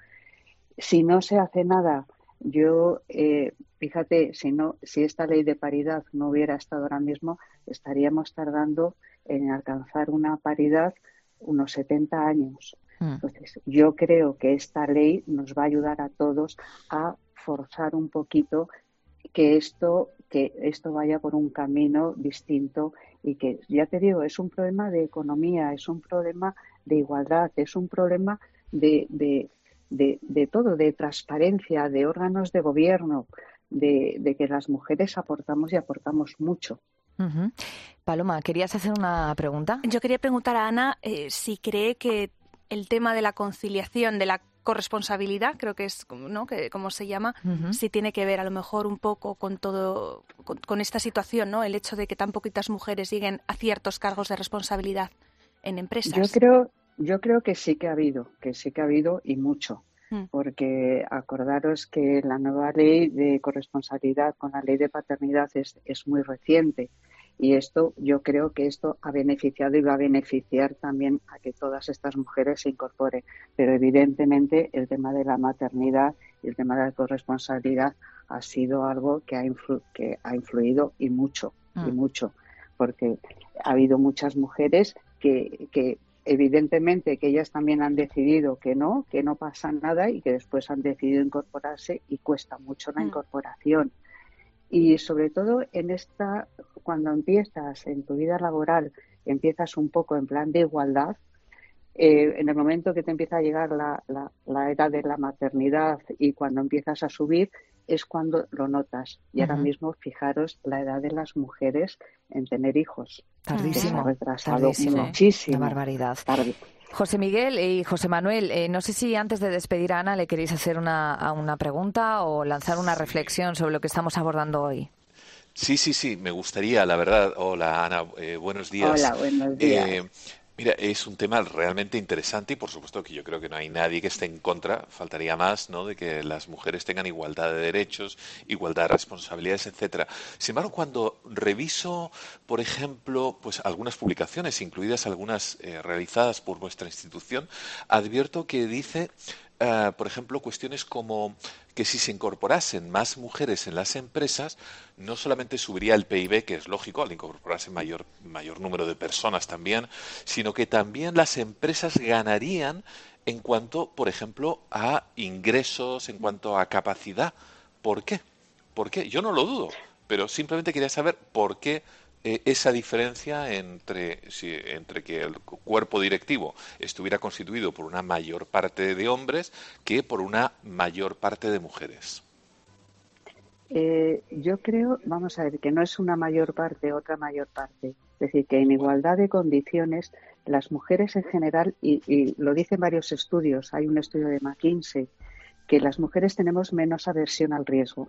Si no se hace nada, yo, eh, fíjate, si no, si esta ley de paridad no hubiera estado ahora mismo, estaríamos tardando en alcanzar una paridad unos setenta años. Mm. Entonces, yo creo que esta ley nos va a ayudar a todos a forzar un poquito que esto, que esto vaya por un camino distinto y que, ya te digo, es un problema de economía, es un problema de igualdad, es un problema de, de De, de todo, de transparencia, de órganos de gobierno, de, de que las mujeres aportamos y aportamos mucho.
Uh-huh. Paloma, ¿querías hacer una pregunta?
Yo quería preguntar a Ana eh, si cree que el tema de la conciliación, de la corresponsabilidad, creo que es, ¿no?, que cómo se llama, uh-huh. si tiene que ver a lo mejor un poco con todo, con, con esta situación, ¿no? El hecho de que tan poquitas mujeres lleguen a ciertos cargos de responsabilidad en empresas.
Yo creo Yo creo que sí que ha habido, que sí que ha habido y mucho, mm. porque acordaros que la nueva ley de corresponsabilidad con la ley de paternidad es, es muy reciente y esto, yo creo que esto ha beneficiado y va a beneficiar también a que todas estas mujeres se incorporen, pero evidentemente el tema de la maternidad y el tema de la corresponsabilidad ha sido algo que ha, influ- que ha influido y mucho, mm. y mucho, porque ha habido muchas mujeres que, que evidentemente que ellas también han decidido que no, que no pasa nada y que después han decidido incorporarse y cuesta mucho la mm. incorporación. Y sobre todo en esta, cuando empiezas en tu vida laboral, empiezas un poco en plan de igualdad, eh, en el momento que te empieza a llegar la, la, la edad de la maternidad y cuando empiezas a subir, es cuando lo notas. Y uh-huh. ahora mismo, fijaros, la edad de las mujeres en tener hijos.
Tardísimo.
Se ha retrasado
Tardísimo.
muchísimo.
Una barbaridad.
Tarde.
José Miguel y José Manuel, eh, no sé si antes de despedir a Ana le queréis hacer una, una pregunta o lanzar una reflexión sobre lo que estamos abordando hoy.
Sí, sí, sí, me gustaría, la verdad. Hola, Ana, eh, buenos días.
Hola, buenos días.
Eh, Mira, es un tema realmente interesante y por supuesto que yo creo que no hay nadie que esté en contra, faltaría más, ¿no?, de que las mujeres tengan igualdad de derechos, igualdad de responsabilidades, etcétera. Sin embargo, cuando reviso, por ejemplo, pues algunas publicaciones, incluidas algunas eh, realizadas por vuestra institución, advierto que dice, uh, por ejemplo, cuestiones como que si se incorporasen más mujeres en las empresas, no solamente subiría el P I B, que es lógico, al incorporarse mayor, mayor número de personas también, sino que también las empresas ganarían en cuanto, por ejemplo, a ingresos, en cuanto a capacidad. ¿Por qué? ¿Por qué? Yo no lo dudo, pero simplemente quería saber por qué eh, esa diferencia entre, si, entre que el cuerpo directivo estuviera constituido por una mayor parte de hombres que por una mayor parte de mujeres.
Eh, yo creo, vamos a ver, que no es una mayor parte, otra mayor parte. Es decir, que en igualdad de condiciones, las mujeres en general, y, y lo dicen varios estudios, hay un estudio de McKinsey, que las mujeres tenemos menos aversión al riesgo.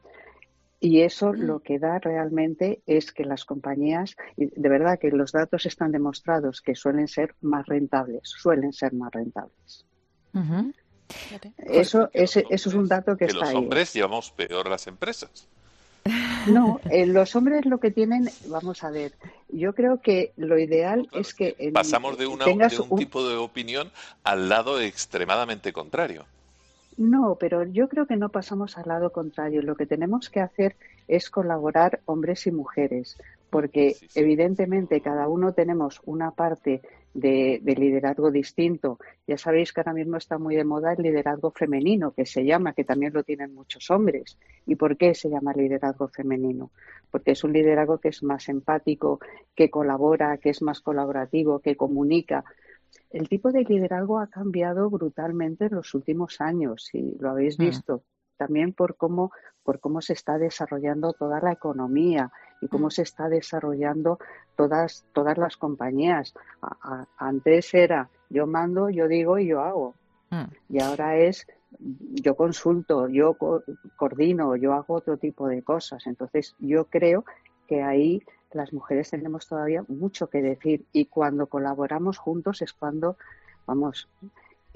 Y eso mm. lo que da realmente es que las compañías, y de verdad que los datos están demostrados que suelen ser más rentables, suelen ser más rentables.
Uh-huh.
Eso, ese, eso es un dato que,
que
está ahí.
Los hombres llevamos peor las empresas.
No, eh, los hombres lo que tienen, vamos a ver, yo creo que lo ideal
claro,
es que... En,
pasamos de, una, de un, un tipo de opinión al lado extremadamente contrario.
No, pero yo creo que no pasamos al lado contrario. Lo que tenemos que hacer es colaborar hombres y mujeres, porque sí, sí. evidentemente cada uno tenemos una parte de, de liderazgo distinto. Ya sabéis que ahora mismo está muy de moda el liderazgo femenino, que se llama, que también lo tienen muchos hombres. ¿Y por qué se llama liderazgo femenino? Porque es un liderazgo que es más empático, que colabora, que es más colaborativo, que comunica. El tipo de liderazgo ha cambiado brutalmente en los últimos años, y lo habéis visto, mm. también por cómo, por cómo se está desarrollando toda la economía y cómo mm. se está desarrollando todas, todas las compañías. A, a, antes era yo mando, yo digo y yo hago. Mm. Y ahora es yo consulto, yo co- coordino, yo hago otro tipo de cosas. Entonces yo creo que ahí las mujeres tenemos todavía mucho que decir, y cuando colaboramos juntos es cuando, vamos,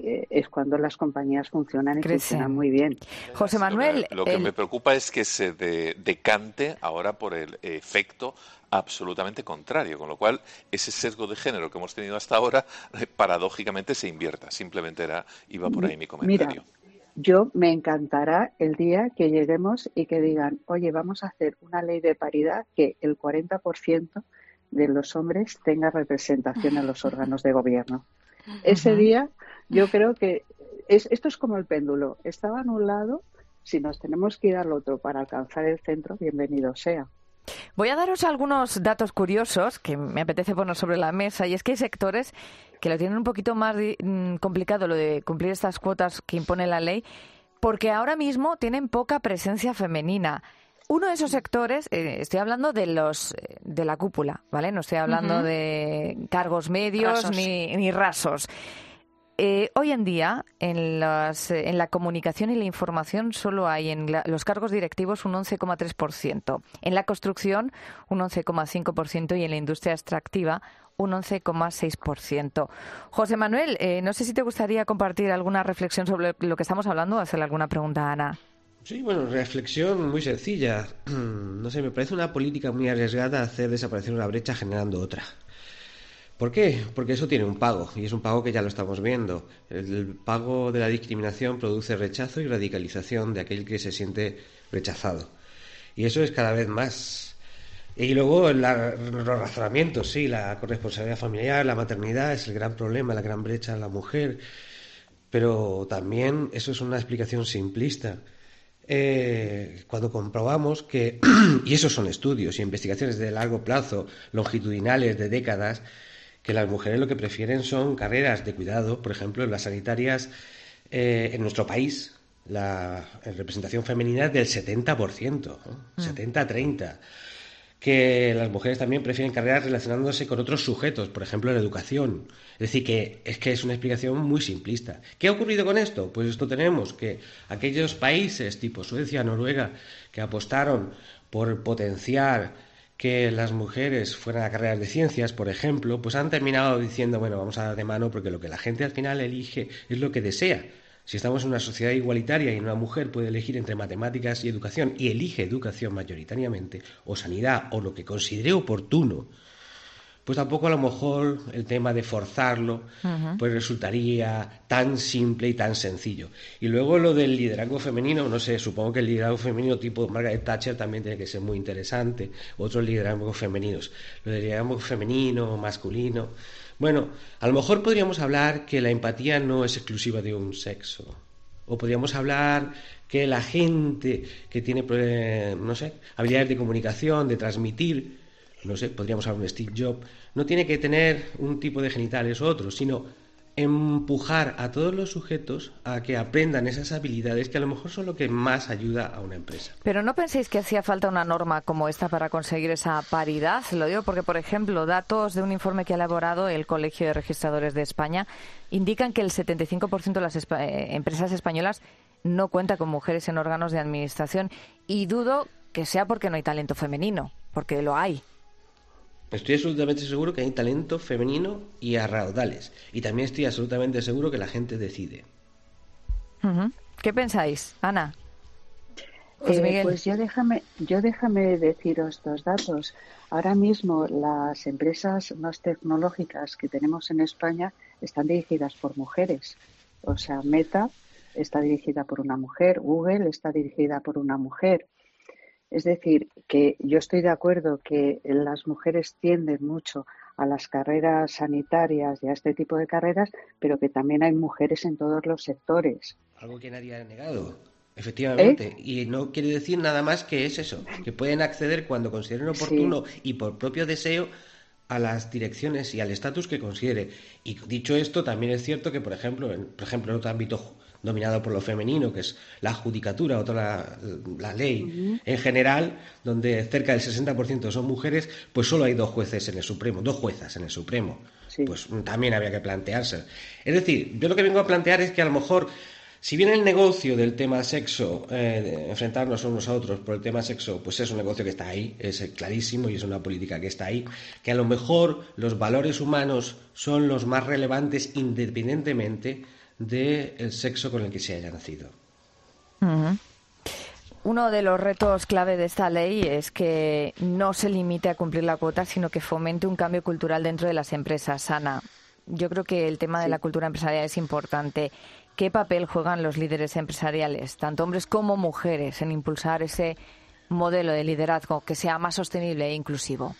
eh, es cuando las compañías funcionan y
Crecen.
funcionan muy bien.
José Manuel...
Lo que, lo que
el...
me preocupa es que se de, decante ahora por el efecto absolutamente contrario, con lo cual ese sesgo de género que hemos tenido hasta ahora, eh, paradójicamente se invierta. Simplemente era iba por ahí mi comentario.
Mira, yo me encantará el día que lleguemos y que digan, oye, vamos a hacer una ley de paridad que el cuarenta por ciento de los hombres tenga representación en los órganos de gobierno. Ese día yo creo que es, esto es como el péndulo. Estaba en un lado, si nos tenemos que ir al otro para alcanzar el centro, bienvenido sea.
Voy a daros algunos datos curiosos que me apetece poner sobre la mesa, y es que hay sectores que lo tienen un poquito más complicado, lo de cumplir estas cuotas que impone la ley, porque ahora mismo tienen poca presencia femenina. Uno de esos sectores, eh, estoy hablando de los de la cúpula, ¿vale? No estoy hablando uh-huh. de cargos medios rasos. Ni, ni rasos. Eh, hoy en día, en, las, en la comunicación y la información solo hay en la, los cargos directivos un once coma tres por ciento, en la construcción un once coma cinco por ciento y en la industria extractiva un once coma seis por ciento. José Manuel, eh, no sé si te gustaría compartir alguna reflexión sobre lo que estamos hablando o hacerle alguna pregunta a Ana.
Sí, bueno, reflexión muy sencilla. No sé, me parece una política muy arriesgada hacer desaparecer una brecha generando otra. ¿Por qué? Porque eso tiene un pago, y es un pago que ya lo estamos viendo. El pago de la discriminación produce rechazo y radicalización de aquel que se siente rechazado. Y eso es cada vez más. Y luego la, los razonamientos, sí, la corresponsabilidad familiar, la maternidad es el gran problema, la gran brecha en la mujer. Pero también eso es una explicación simplista. Eh, cuando comprobamos que, y esos son estudios y investigaciones de largo plazo, longitudinales, de décadas, que las mujeres lo que prefieren son carreras de cuidado. Por ejemplo, en las sanitarias eh, en nuestro país la representación femenina es del setenta por ciento, ¿no? Mm. setenta a treinta. Que las mujeres también prefieren carreras relacionándose con otros sujetos, por ejemplo, la educación. Es decir, que es que es una explicación muy simplista. ¿Qué ha ocurrido con esto? Pues esto tenemos que aquellos países tipo Suecia, Noruega, que apostaron por potenciar que las mujeres fueran a carreras de ciencias, por ejemplo, pues han terminado diciendo, bueno, vamos a dar de mano porque lo que la gente al final elige es lo que desea. Si estamos en una sociedad igualitaria y una mujer puede elegir entre matemáticas y educación y elige educación mayoritariamente, o sanidad, o lo que considere oportuno, pues tampoco a lo mejor el tema de forzarlo uh-huh. pues resultaría tan simple y tan sencillo. Y luego lo del liderazgo femenino, no sé, supongo que el liderazgo femenino tipo Margaret Thatcher también tiene que ser muy interesante, otros liderazgos femeninos, lo del liderazgo femenino, masculino. Bueno, a lo mejor podríamos hablar que la empatía no es exclusiva de un sexo, o podríamos hablar que la gente que tiene, no sé, habilidades de comunicación, de transmitir, no sé, podríamos hablar de Steve Jobs, no tiene que tener un tipo de genitales u otro, sino empujar a todos los sujetos a que aprendan esas habilidades que a lo mejor son lo que más ayuda a una empresa.
Pero ¿no penséis que hacía falta una norma como esta para conseguir esa paridad? Lo digo porque, por ejemplo, datos de un informe que ha elaborado el Colegio de Registradores de España indican que el setenta y cinco por ciento de las esp- eh, empresas españolas no cuenta con mujeres en órganos de administración, y dudo que sea porque no hay talento femenino, porque lo hay.
Estoy absolutamente seguro que hay talento femenino y a raudales. Y también estoy absolutamente seguro que la gente decide.
Uh-huh. ¿Qué pensáis, Ana? José Miguel.
Eh, pues yo déjame, yo déjame deciros estos datos. Ahora mismo las empresas más tecnológicas que tenemos en España están dirigidas por mujeres. O sea, Meta está dirigida por una mujer, Google está dirigida por una mujer. Es decir, que yo estoy de acuerdo que las mujeres tienden mucho a las carreras sanitarias y a este tipo de carreras, pero que también hay mujeres en todos los sectores.
Algo que nadie ha negado, efectivamente.
¿Eh?
Y no quiere decir nada más que es eso, que pueden acceder cuando consideren oportuno sí. y por propio deseo a las direcciones y al estatus que considere. Y dicho esto, también es cierto que, por ejemplo, en, por ejemplo, en otro ámbito dominado por lo femenino, que es la judicatura, otra la, la ley, uh-huh. en general, donde cerca del sesenta por ciento son mujeres, pues solo hay dos jueces en el Supremo, dos juezas en el Supremo. Sí. Pues también había que plantearse. Es decir, yo lo que vengo a plantear es que a lo mejor, si bien el negocio del tema sexo, eh, de enfrentarnos unos a otros por el tema sexo, pues es un negocio que está ahí, es clarísimo y es una política que está ahí, que a lo mejor los valores humanos son los más relevantes independientemente del sexo con el que se haya nacido.
Uh-huh. Uno de los retos clave de esta ley es que no se limite a cumplir la cuota, sino que fomente un cambio cultural dentro de las empresas. Ana, yo creo que el tema de la cultura empresarial es importante. ¿Qué papel juegan los líderes empresariales, tanto hombres como mujeres, en impulsar ese modelo de liderazgo que sea más sostenible e inclusivo?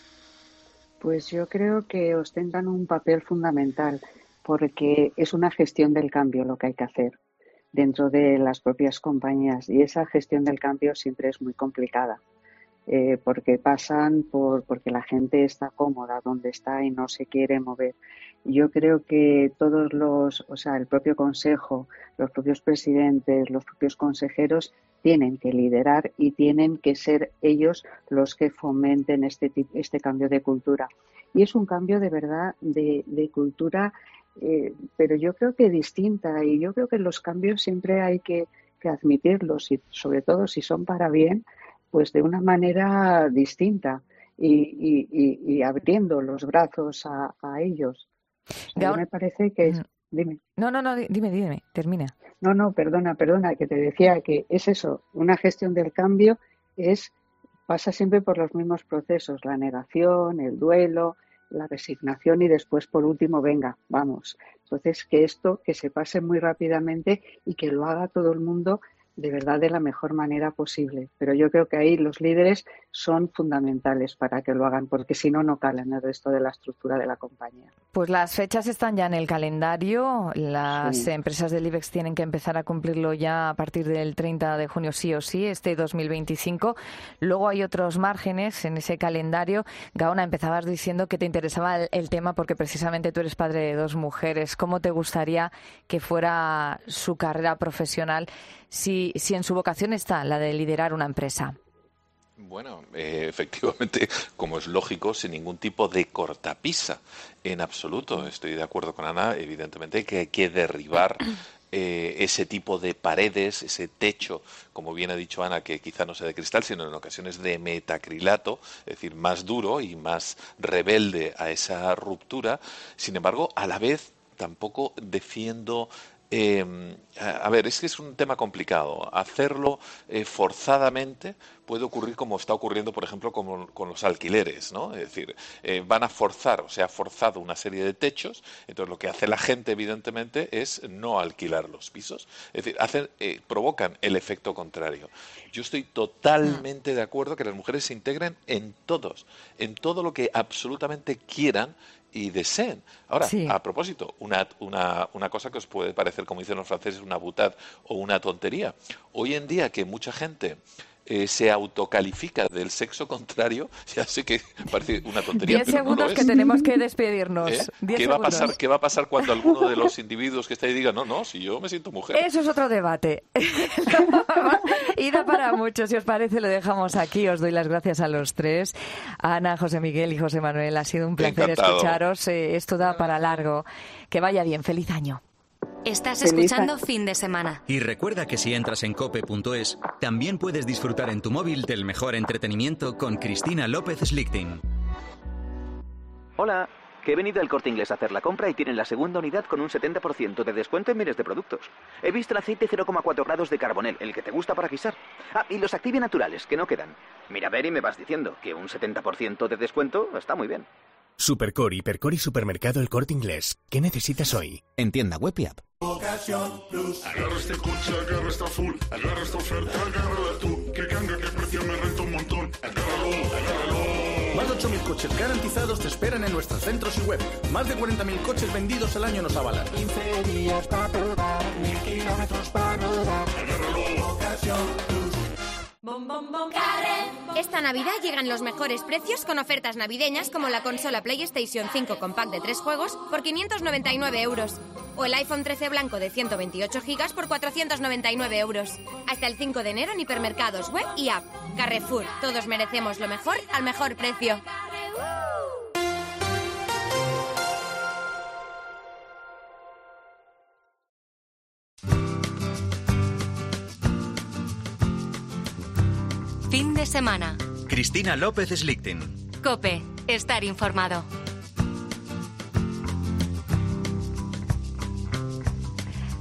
Pues yo creo que ostentan un papel fundamental, porque es una gestión del cambio lo que hay que hacer dentro de las propias compañías, y esa gestión del cambio siempre es muy complicada, eh, porque pasan por porque la gente está cómoda donde está y no se quiere mover. Yo creo que todos los, o sea, el propio consejo, los propios presidentes, los propios consejeros tienen que liderar y tienen que ser ellos los que fomenten este este cambio de cultura. Y es un cambio de verdad de, de cultura, eh, pero yo creo que distinta, y yo creo que los cambios siempre hay que, que admitirlos, y sobre todo si son para bien, pues de una manera distinta y, y, y, y abriendo los brazos a, a ellos. O sea, me parece que es... Dime.
No, no, no, dime, dime, termina.
No, no, perdona, perdona, que te decía que es eso, una gestión del cambio es pasa siempre por los mismos procesos, la negación, el duelo, la resignación y después, por último, venga, vamos. Entonces, que esto, que se pase muy rápidamente y que lo haga todo el mundo de verdad de la mejor manera posible. Pero yo creo que ahí los líderes son fundamentales para que lo hagan, porque si no, no calan el resto de la estructura de la compañía.
Pues las fechas están ya en el calendario. Las
Sí.
empresas del IBEX tienen que empezar a cumplirlo ya a partir del treinta de junio, sí o sí, este dos mil veinticinco. Luego hay otros márgenes en ese calendario. Gaona, empezabas diciendo que te interesaba el, el tema porque precisamente tú eres padre de dos mujeres. ¿Cómo te gustaría que fuera su carrera profesional si, si en su vocación está la de liderar una empresa?
Bueno, eh, efectivamente, como es lógico, sin ningún tipo de cortapisa, en absoluto. Estoy de acuerdo con Ana, evidentemente que hay que derribar eh, ese tipo de paredes, ese techo, como bien ha dicho Ana, que quizá no sea de cristal, sino en ocasiones de metacrilato, es decir, más duro y más rebelde a esa ruptura. Sin embargo, a la vez tampoco defiendo... Eh, a ver, es que es un tema complicado. Hacerlo eh, forzadamente puede ocurrir como está ocurriendo, por ejemplo, con, con los alquileres, ¿no? Es decir, eh, van a forzar, o sea, ha forzado una serie de techos, entonces lo que hace la gente, evidentemente, es no alquilar los pisos. Es decir, hacen, eh, provocan el efecto contrario. Yo estoy totalmente de acuerdo que las mujeres se integren en todos, en todo lo que absolutamente quieran y deseen. Ahora,
Sí.
a propósito, una, una, una cosa que os puede parecer, como dicen los franceses, una boutade o una tontería. Hoy en día que mucha gente eh, se autocalifica del sexo contrario, ya sé que parece una tontería,
Diez
pero no lo
segundos
es.
que tenemos que despedirnos.
¿Eh?
Diez
¿Qué va a
segundos.
pasar, ¿Qué va a pasar cuando alguno de los individuos que está ahí diga, no, no, si yo me siento mujer?
Eso es otro debate. Y da para mucho. Si os parece, lo dejamos aquí. Os doy las gracias a los tres. Ana, José Miguel y José Manuel. Ha sido un placer
Encantado.
escucharos. Eh, esto da para largo. Que vaya bien. Feliz año.
Estás
Feliz
escuchando
año.
Fin de Semana.
Y recuerda que si entras en cope punto es, también puedes disfrutar en tu móvil del mejor entretenimiento con Cristina López Slichting.
Hola, que he venido al Corte Inglés a hacer la compra y tienen la segunda unidad con un setenta por ciento de descuento en miles de productos. He visto el aceite cero coma cuatro grados de Carbonel, el que te gusta para guisar. Ah, y los Activia naturales, que no quedan. Mira, a ver y me vas diciendo que un setenta por ciento de descuento está muy bien.
Supercore, Hipercore y Supermercado El Corte Inglés. ¿Qué necesitas hoy? En tienda web y app.
Ocasión Plus. Agarra este coche, agarra esta full, agarra esta oferta, agárrala tú. Que canga, que precio me renta un montón. Agárralo, agárralo.
Más de ocho mil coches garantizados te esperan en nuestros centros y web. Más de cuarenta mil coches vendidos al año nos avalan.
quince días para probar, mil kilómetros para rodar. Agárralo, Ocasión Plus.
Bom, bom, bom. Carre. Esta Navidad llegan los mejores precios con ofertas navideñas como la consola PlayStation cinco con pack de tres juegos por quinientos noventa y nueve euros o el iPhone trece blanco de ciento veintiocho gigas por cuatrocientos noventa y nueve euros. Hasta el cinco de enero en hipermercados, web y app. Carrefour, todos merecemos lo mejor al mejor precio.
Fin de Semana.
Cristina López Slichting.
COPE. Estar informado.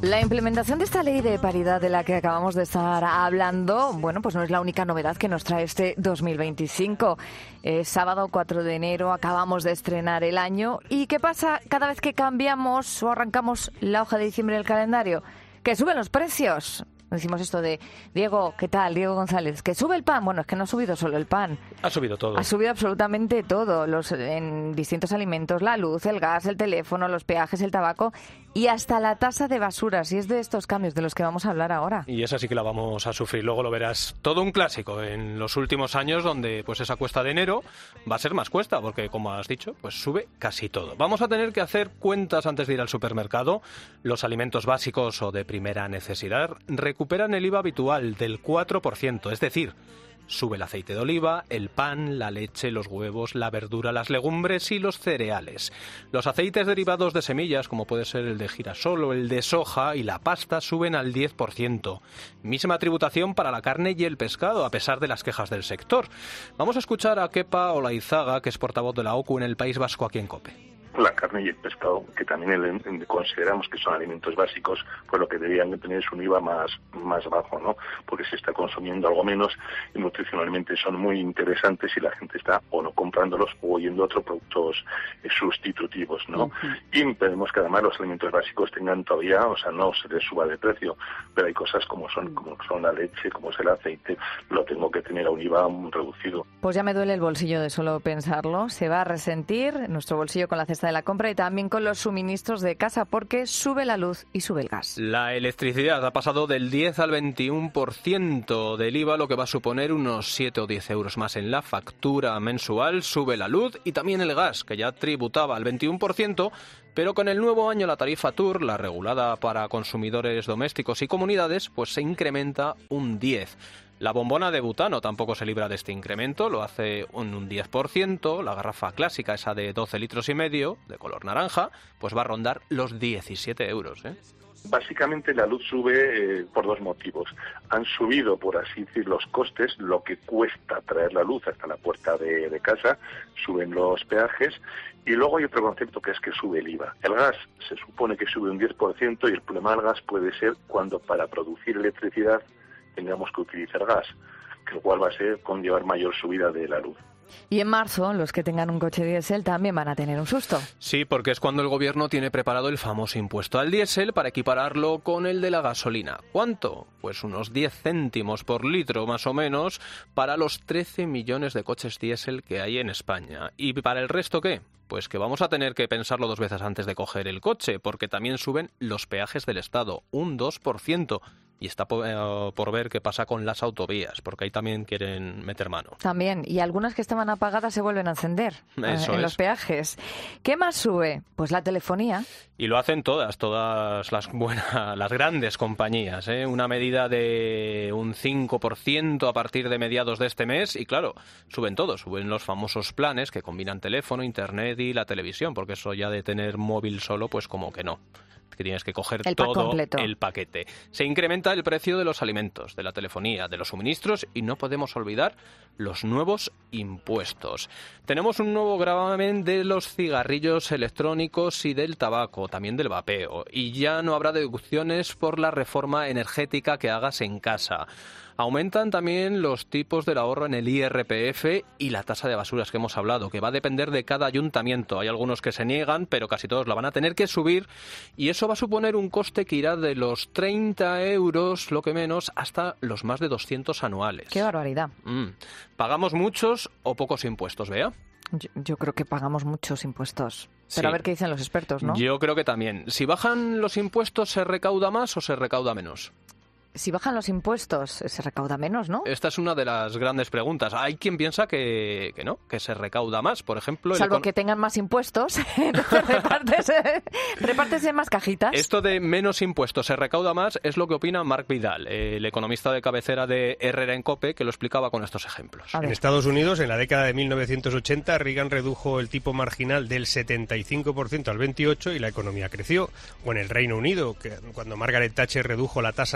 La implementación de esta ley de paridad de la que acabamos de estar hablando, bueno, pues no es la única novedad que nos trae este dos mil veinticinco. Es sábado cuatro de enero, acabamos de estrenar el año. ¿Y qué pasa cada vez que cambiamos o arrancamos la hoja de diciembre del calendario? Que suben los precios. Decimos esto de, Diego, ¿qué tal? Diego González, que sube el pan. Bueno, es que no ha subido solo el pan.
Ha subido todo.
Ha subido absolutamente todo, los en distintos alimentos, la luz, el gas, el teléfono, los peajes, el tabaco y hasta la tasa de basuras. Y es de estos cambios de los que vamos a hablar ahora.
Y esa sí que la vamos a sufrir, luego lo verás. Todo un clásico en los últimos años donde pues esa cuesta de enero va a ser más cuesta porque, como has dicho, pues sube casi todo. Vamos a tener que hacer cuentas antes de ir al supermercado. Los alimentos básicos o de primera necesidad recuperan el I V A habitual del cuatro por ciento, es decir, sube el aceite de oliva, el pan, la leche, los huevos, la verdura, las legumbres y los cereales. Los aceites derivados de semillas, como puede ser el de girasol o el de soja, y la pasta suben al diez por ciento. Misma tributación para la carne y el pescado, a pesar de las quejas del sector. Vamos a escuchar a Kepa Olaizaga, que es portavoz de la O C U en el País Vasco aquí en COPE.
La carne y el pescado, que también consideramos que son alimentos básicos, pues lo que deberían de tener es un I V A más, más bajo, ¿no? Porque se está consumiendo algo menos y nutricionalmente son muy interesantes y la gente está o no comprándolos o oyendo otros productos eh, sustitutivos, ¿no? Uh-huh. Y esperemos que además los alimentos básicos tengan todavía, o sea, no se les suba de precio, pero hay cosas como son, como son la leche, como es el aceite, lo tengo que tener a un I V A reducido.
Pues ya me duele el bolsillo de solo pensarlo. Se va a resentir nuestro bolsillo con la cesta de la compra y también con los suministros de casa porque sube la luz y sube el gas.
La electricidad ha pasado del diez al veintiuno por ciento del I V A, lo que va a suponer unos siete o diez euros más en la factura mensual. Sube la luz y también el gas, que ya tributaba al veintiuno por ciento, pero con el nuevo año la tarifa T U R, la regulada para consumidores domésticos y comunidades, pues se incrementa un diez por ciento. La bombona de butano tampoco se libra de este incremento, lo hace en un diez por ciento. La garrafa clásica, esa de doce litros y medio, de color naranja, pues va a rondar los diecisiete euros, ¿eh?
Básicamente la luz sube eh, por dos motivos. Han subido, por así decir, los costes, lo que cuesta traer la luz hasta la puerta de, de casa, suben los peajes, y luego hay otro concepto que es que sube el I V A. El gas se supone que sube un diez por ciento y el problema del gas puede ser cuando para producir electricidad tengamos que utilizar gas, que lo cual va a ser conllevar mayor subida de la luz.
Y en marzo, los que tengan un coche diésel también van a tener un susto.
Sí, porque es cuando el gobierno tiene preparado el famoso impuesto al diésel para equipararlo con el de la gasolina. ¿Cuánto? Pues unos diez céntimos por litro, más o menos, para los trece millones de coches diésel que hay en España. ¿Y para el resto qué? Pues que vamos a tener que pensarlo dos veces antes de coger el coche, porque también suben los peajes del Estado, un dos por ciento. Y está por, eh, por ver qué pasa con las autovías, porque ahí también quieren meter mano.
También, y algunas que estaban apagadas se vuelven a encender
Eso
en
es.
los peajes. ¿Qué más sube? Pues la telefonía.
Y lo hacen todas, todas las buenas, las grandes compañías, ¿eh? Una medida de un cinco por ciento a partir de mediados de este mes, y claro, suben todos, suben los famosos planes que combinan teléfono, internet y la televisión, porque eso ya de tener móvil solo, pues como que no. Que tienes que coger
el
todo
completo.
El paquete. Se incrementa el precio de los alimentos, de la telefonía, de los suministros y no podemos olvidar los nuevos impuestos. Tenemos un nuevo gravamen de los cigarrillos electrónicos y del tabaco, también del vapeo. Y ya no habrá deducciones por la reforma energética que hagas en casa. Aumentan también los tipos del ahorro en el I R P F y la tasa de basuras que hemos hablado, que va a depender de cada ayuntamiento. Hay algunos que se niegan, pero casi todos la van a tener que subir y eso va a suponer un coste que irá de los treinta euros, lo que menos, hasta los más de doscientos anuales.
¡Qué barbaridad!
Mm. ¿Pagamos muchos o pocos impuestos, Bea?
Yo, yo creo que pagamos muchos impuestos. Pero
Sí.
a ver qué dicen los expertos, ¿no?
Yo creo que también. Si bajan los impuestos, ¿se recauda más o se recauda menos?
Si bajan los impuestos, se recauda menos, ¿no?
Esta es una de las grandes preguntas. Hay quien piensa que, que no, que se recauda más. Por ejemplo...
Salvo
el econ-
que tengan más impuestos, entonces repártese, repártese más cajitas.
Esto de menos impuestos se recauda más es lo que opina Marc Vidal, el economista de cabecera de Herrera en COPE, que lo explicaba con estos ejemplos.
En Estados Unidos, en la década de mil novecientos ochenta, Reagan redujo el tipo marginal del setenta y cinco por ciento al veintiocho por ciento y la economía creció. O en el Reino Unido, que cuando Margaret Thatcher redujo la tasa máxima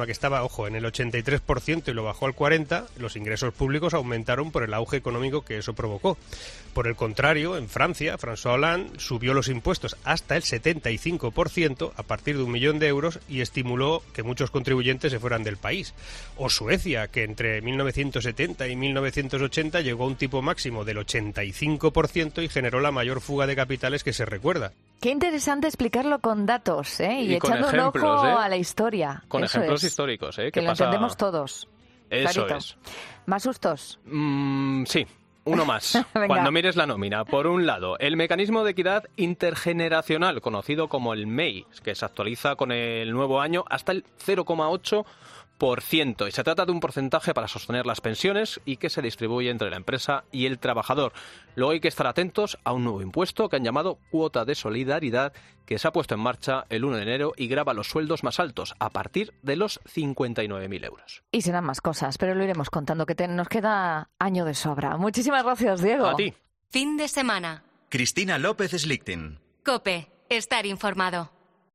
que estaba, ojo, en el ochenta y tres por ciento y lo bajó al cuarenta por ciento, los ingresos públicos aumentaron por el auge económico que eso provocó. Por el contrario, en Francia, François Hollande subió los impuestos hasta el setenta y cinco por ciento a partir de un millón de euros y estimuló que muchos contribuyentes se fueran del país. O Suecia, que entre mil novecientos setenta y mil novecientos ochenta llegó a un tipo máximo del ochenta y cinco por ciento y generó la mayor fuga de capitales que se recuerda.
Qué interesante explicarlo con datos, ¿eh? Y,
y
echando un ojo ¿eh? a la historia.
Con
Eso
ejemplos
es.
históricos, ¿eh?
Que lo
pasa...
entendemos todos.
Eso
Clarito.
es.
¿Más sustos?
Mm, sí. Uno más. Cuando mires la nómina, por un lado, el mecanismo de equidad intergeneracional, conocido como el M E I, que se actualiza con el nuevo año hasta el cero coma ocho por ciento. Y se trata de un porcentaje para sostener las pensiones y que se distribuye entre la empresa y el trabajador. Luego hay que estar atentos a un nuevo impuesto que han llamado cuota de solidaridad, que se ha puesto en marcha el uno de enero y grava los sueldos más altos, a partir de los cincuenta y nueve mil euros.
Y serán más cosas, pero lo iremos contando, que te, nos queda año de sobra. Muchísimas gracias, Diego.
A ti.
Fin de semana.
Cristina López Slichting.
COPE. Estar informado.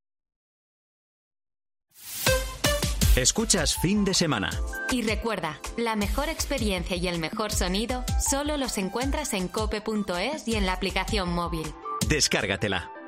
Escuchas Fin de Semana.
Y recuerda, la mejor experiencia y el mejor sonido solo los encuentras en cope punto es y en la aplicación móvil.
Descárgatela.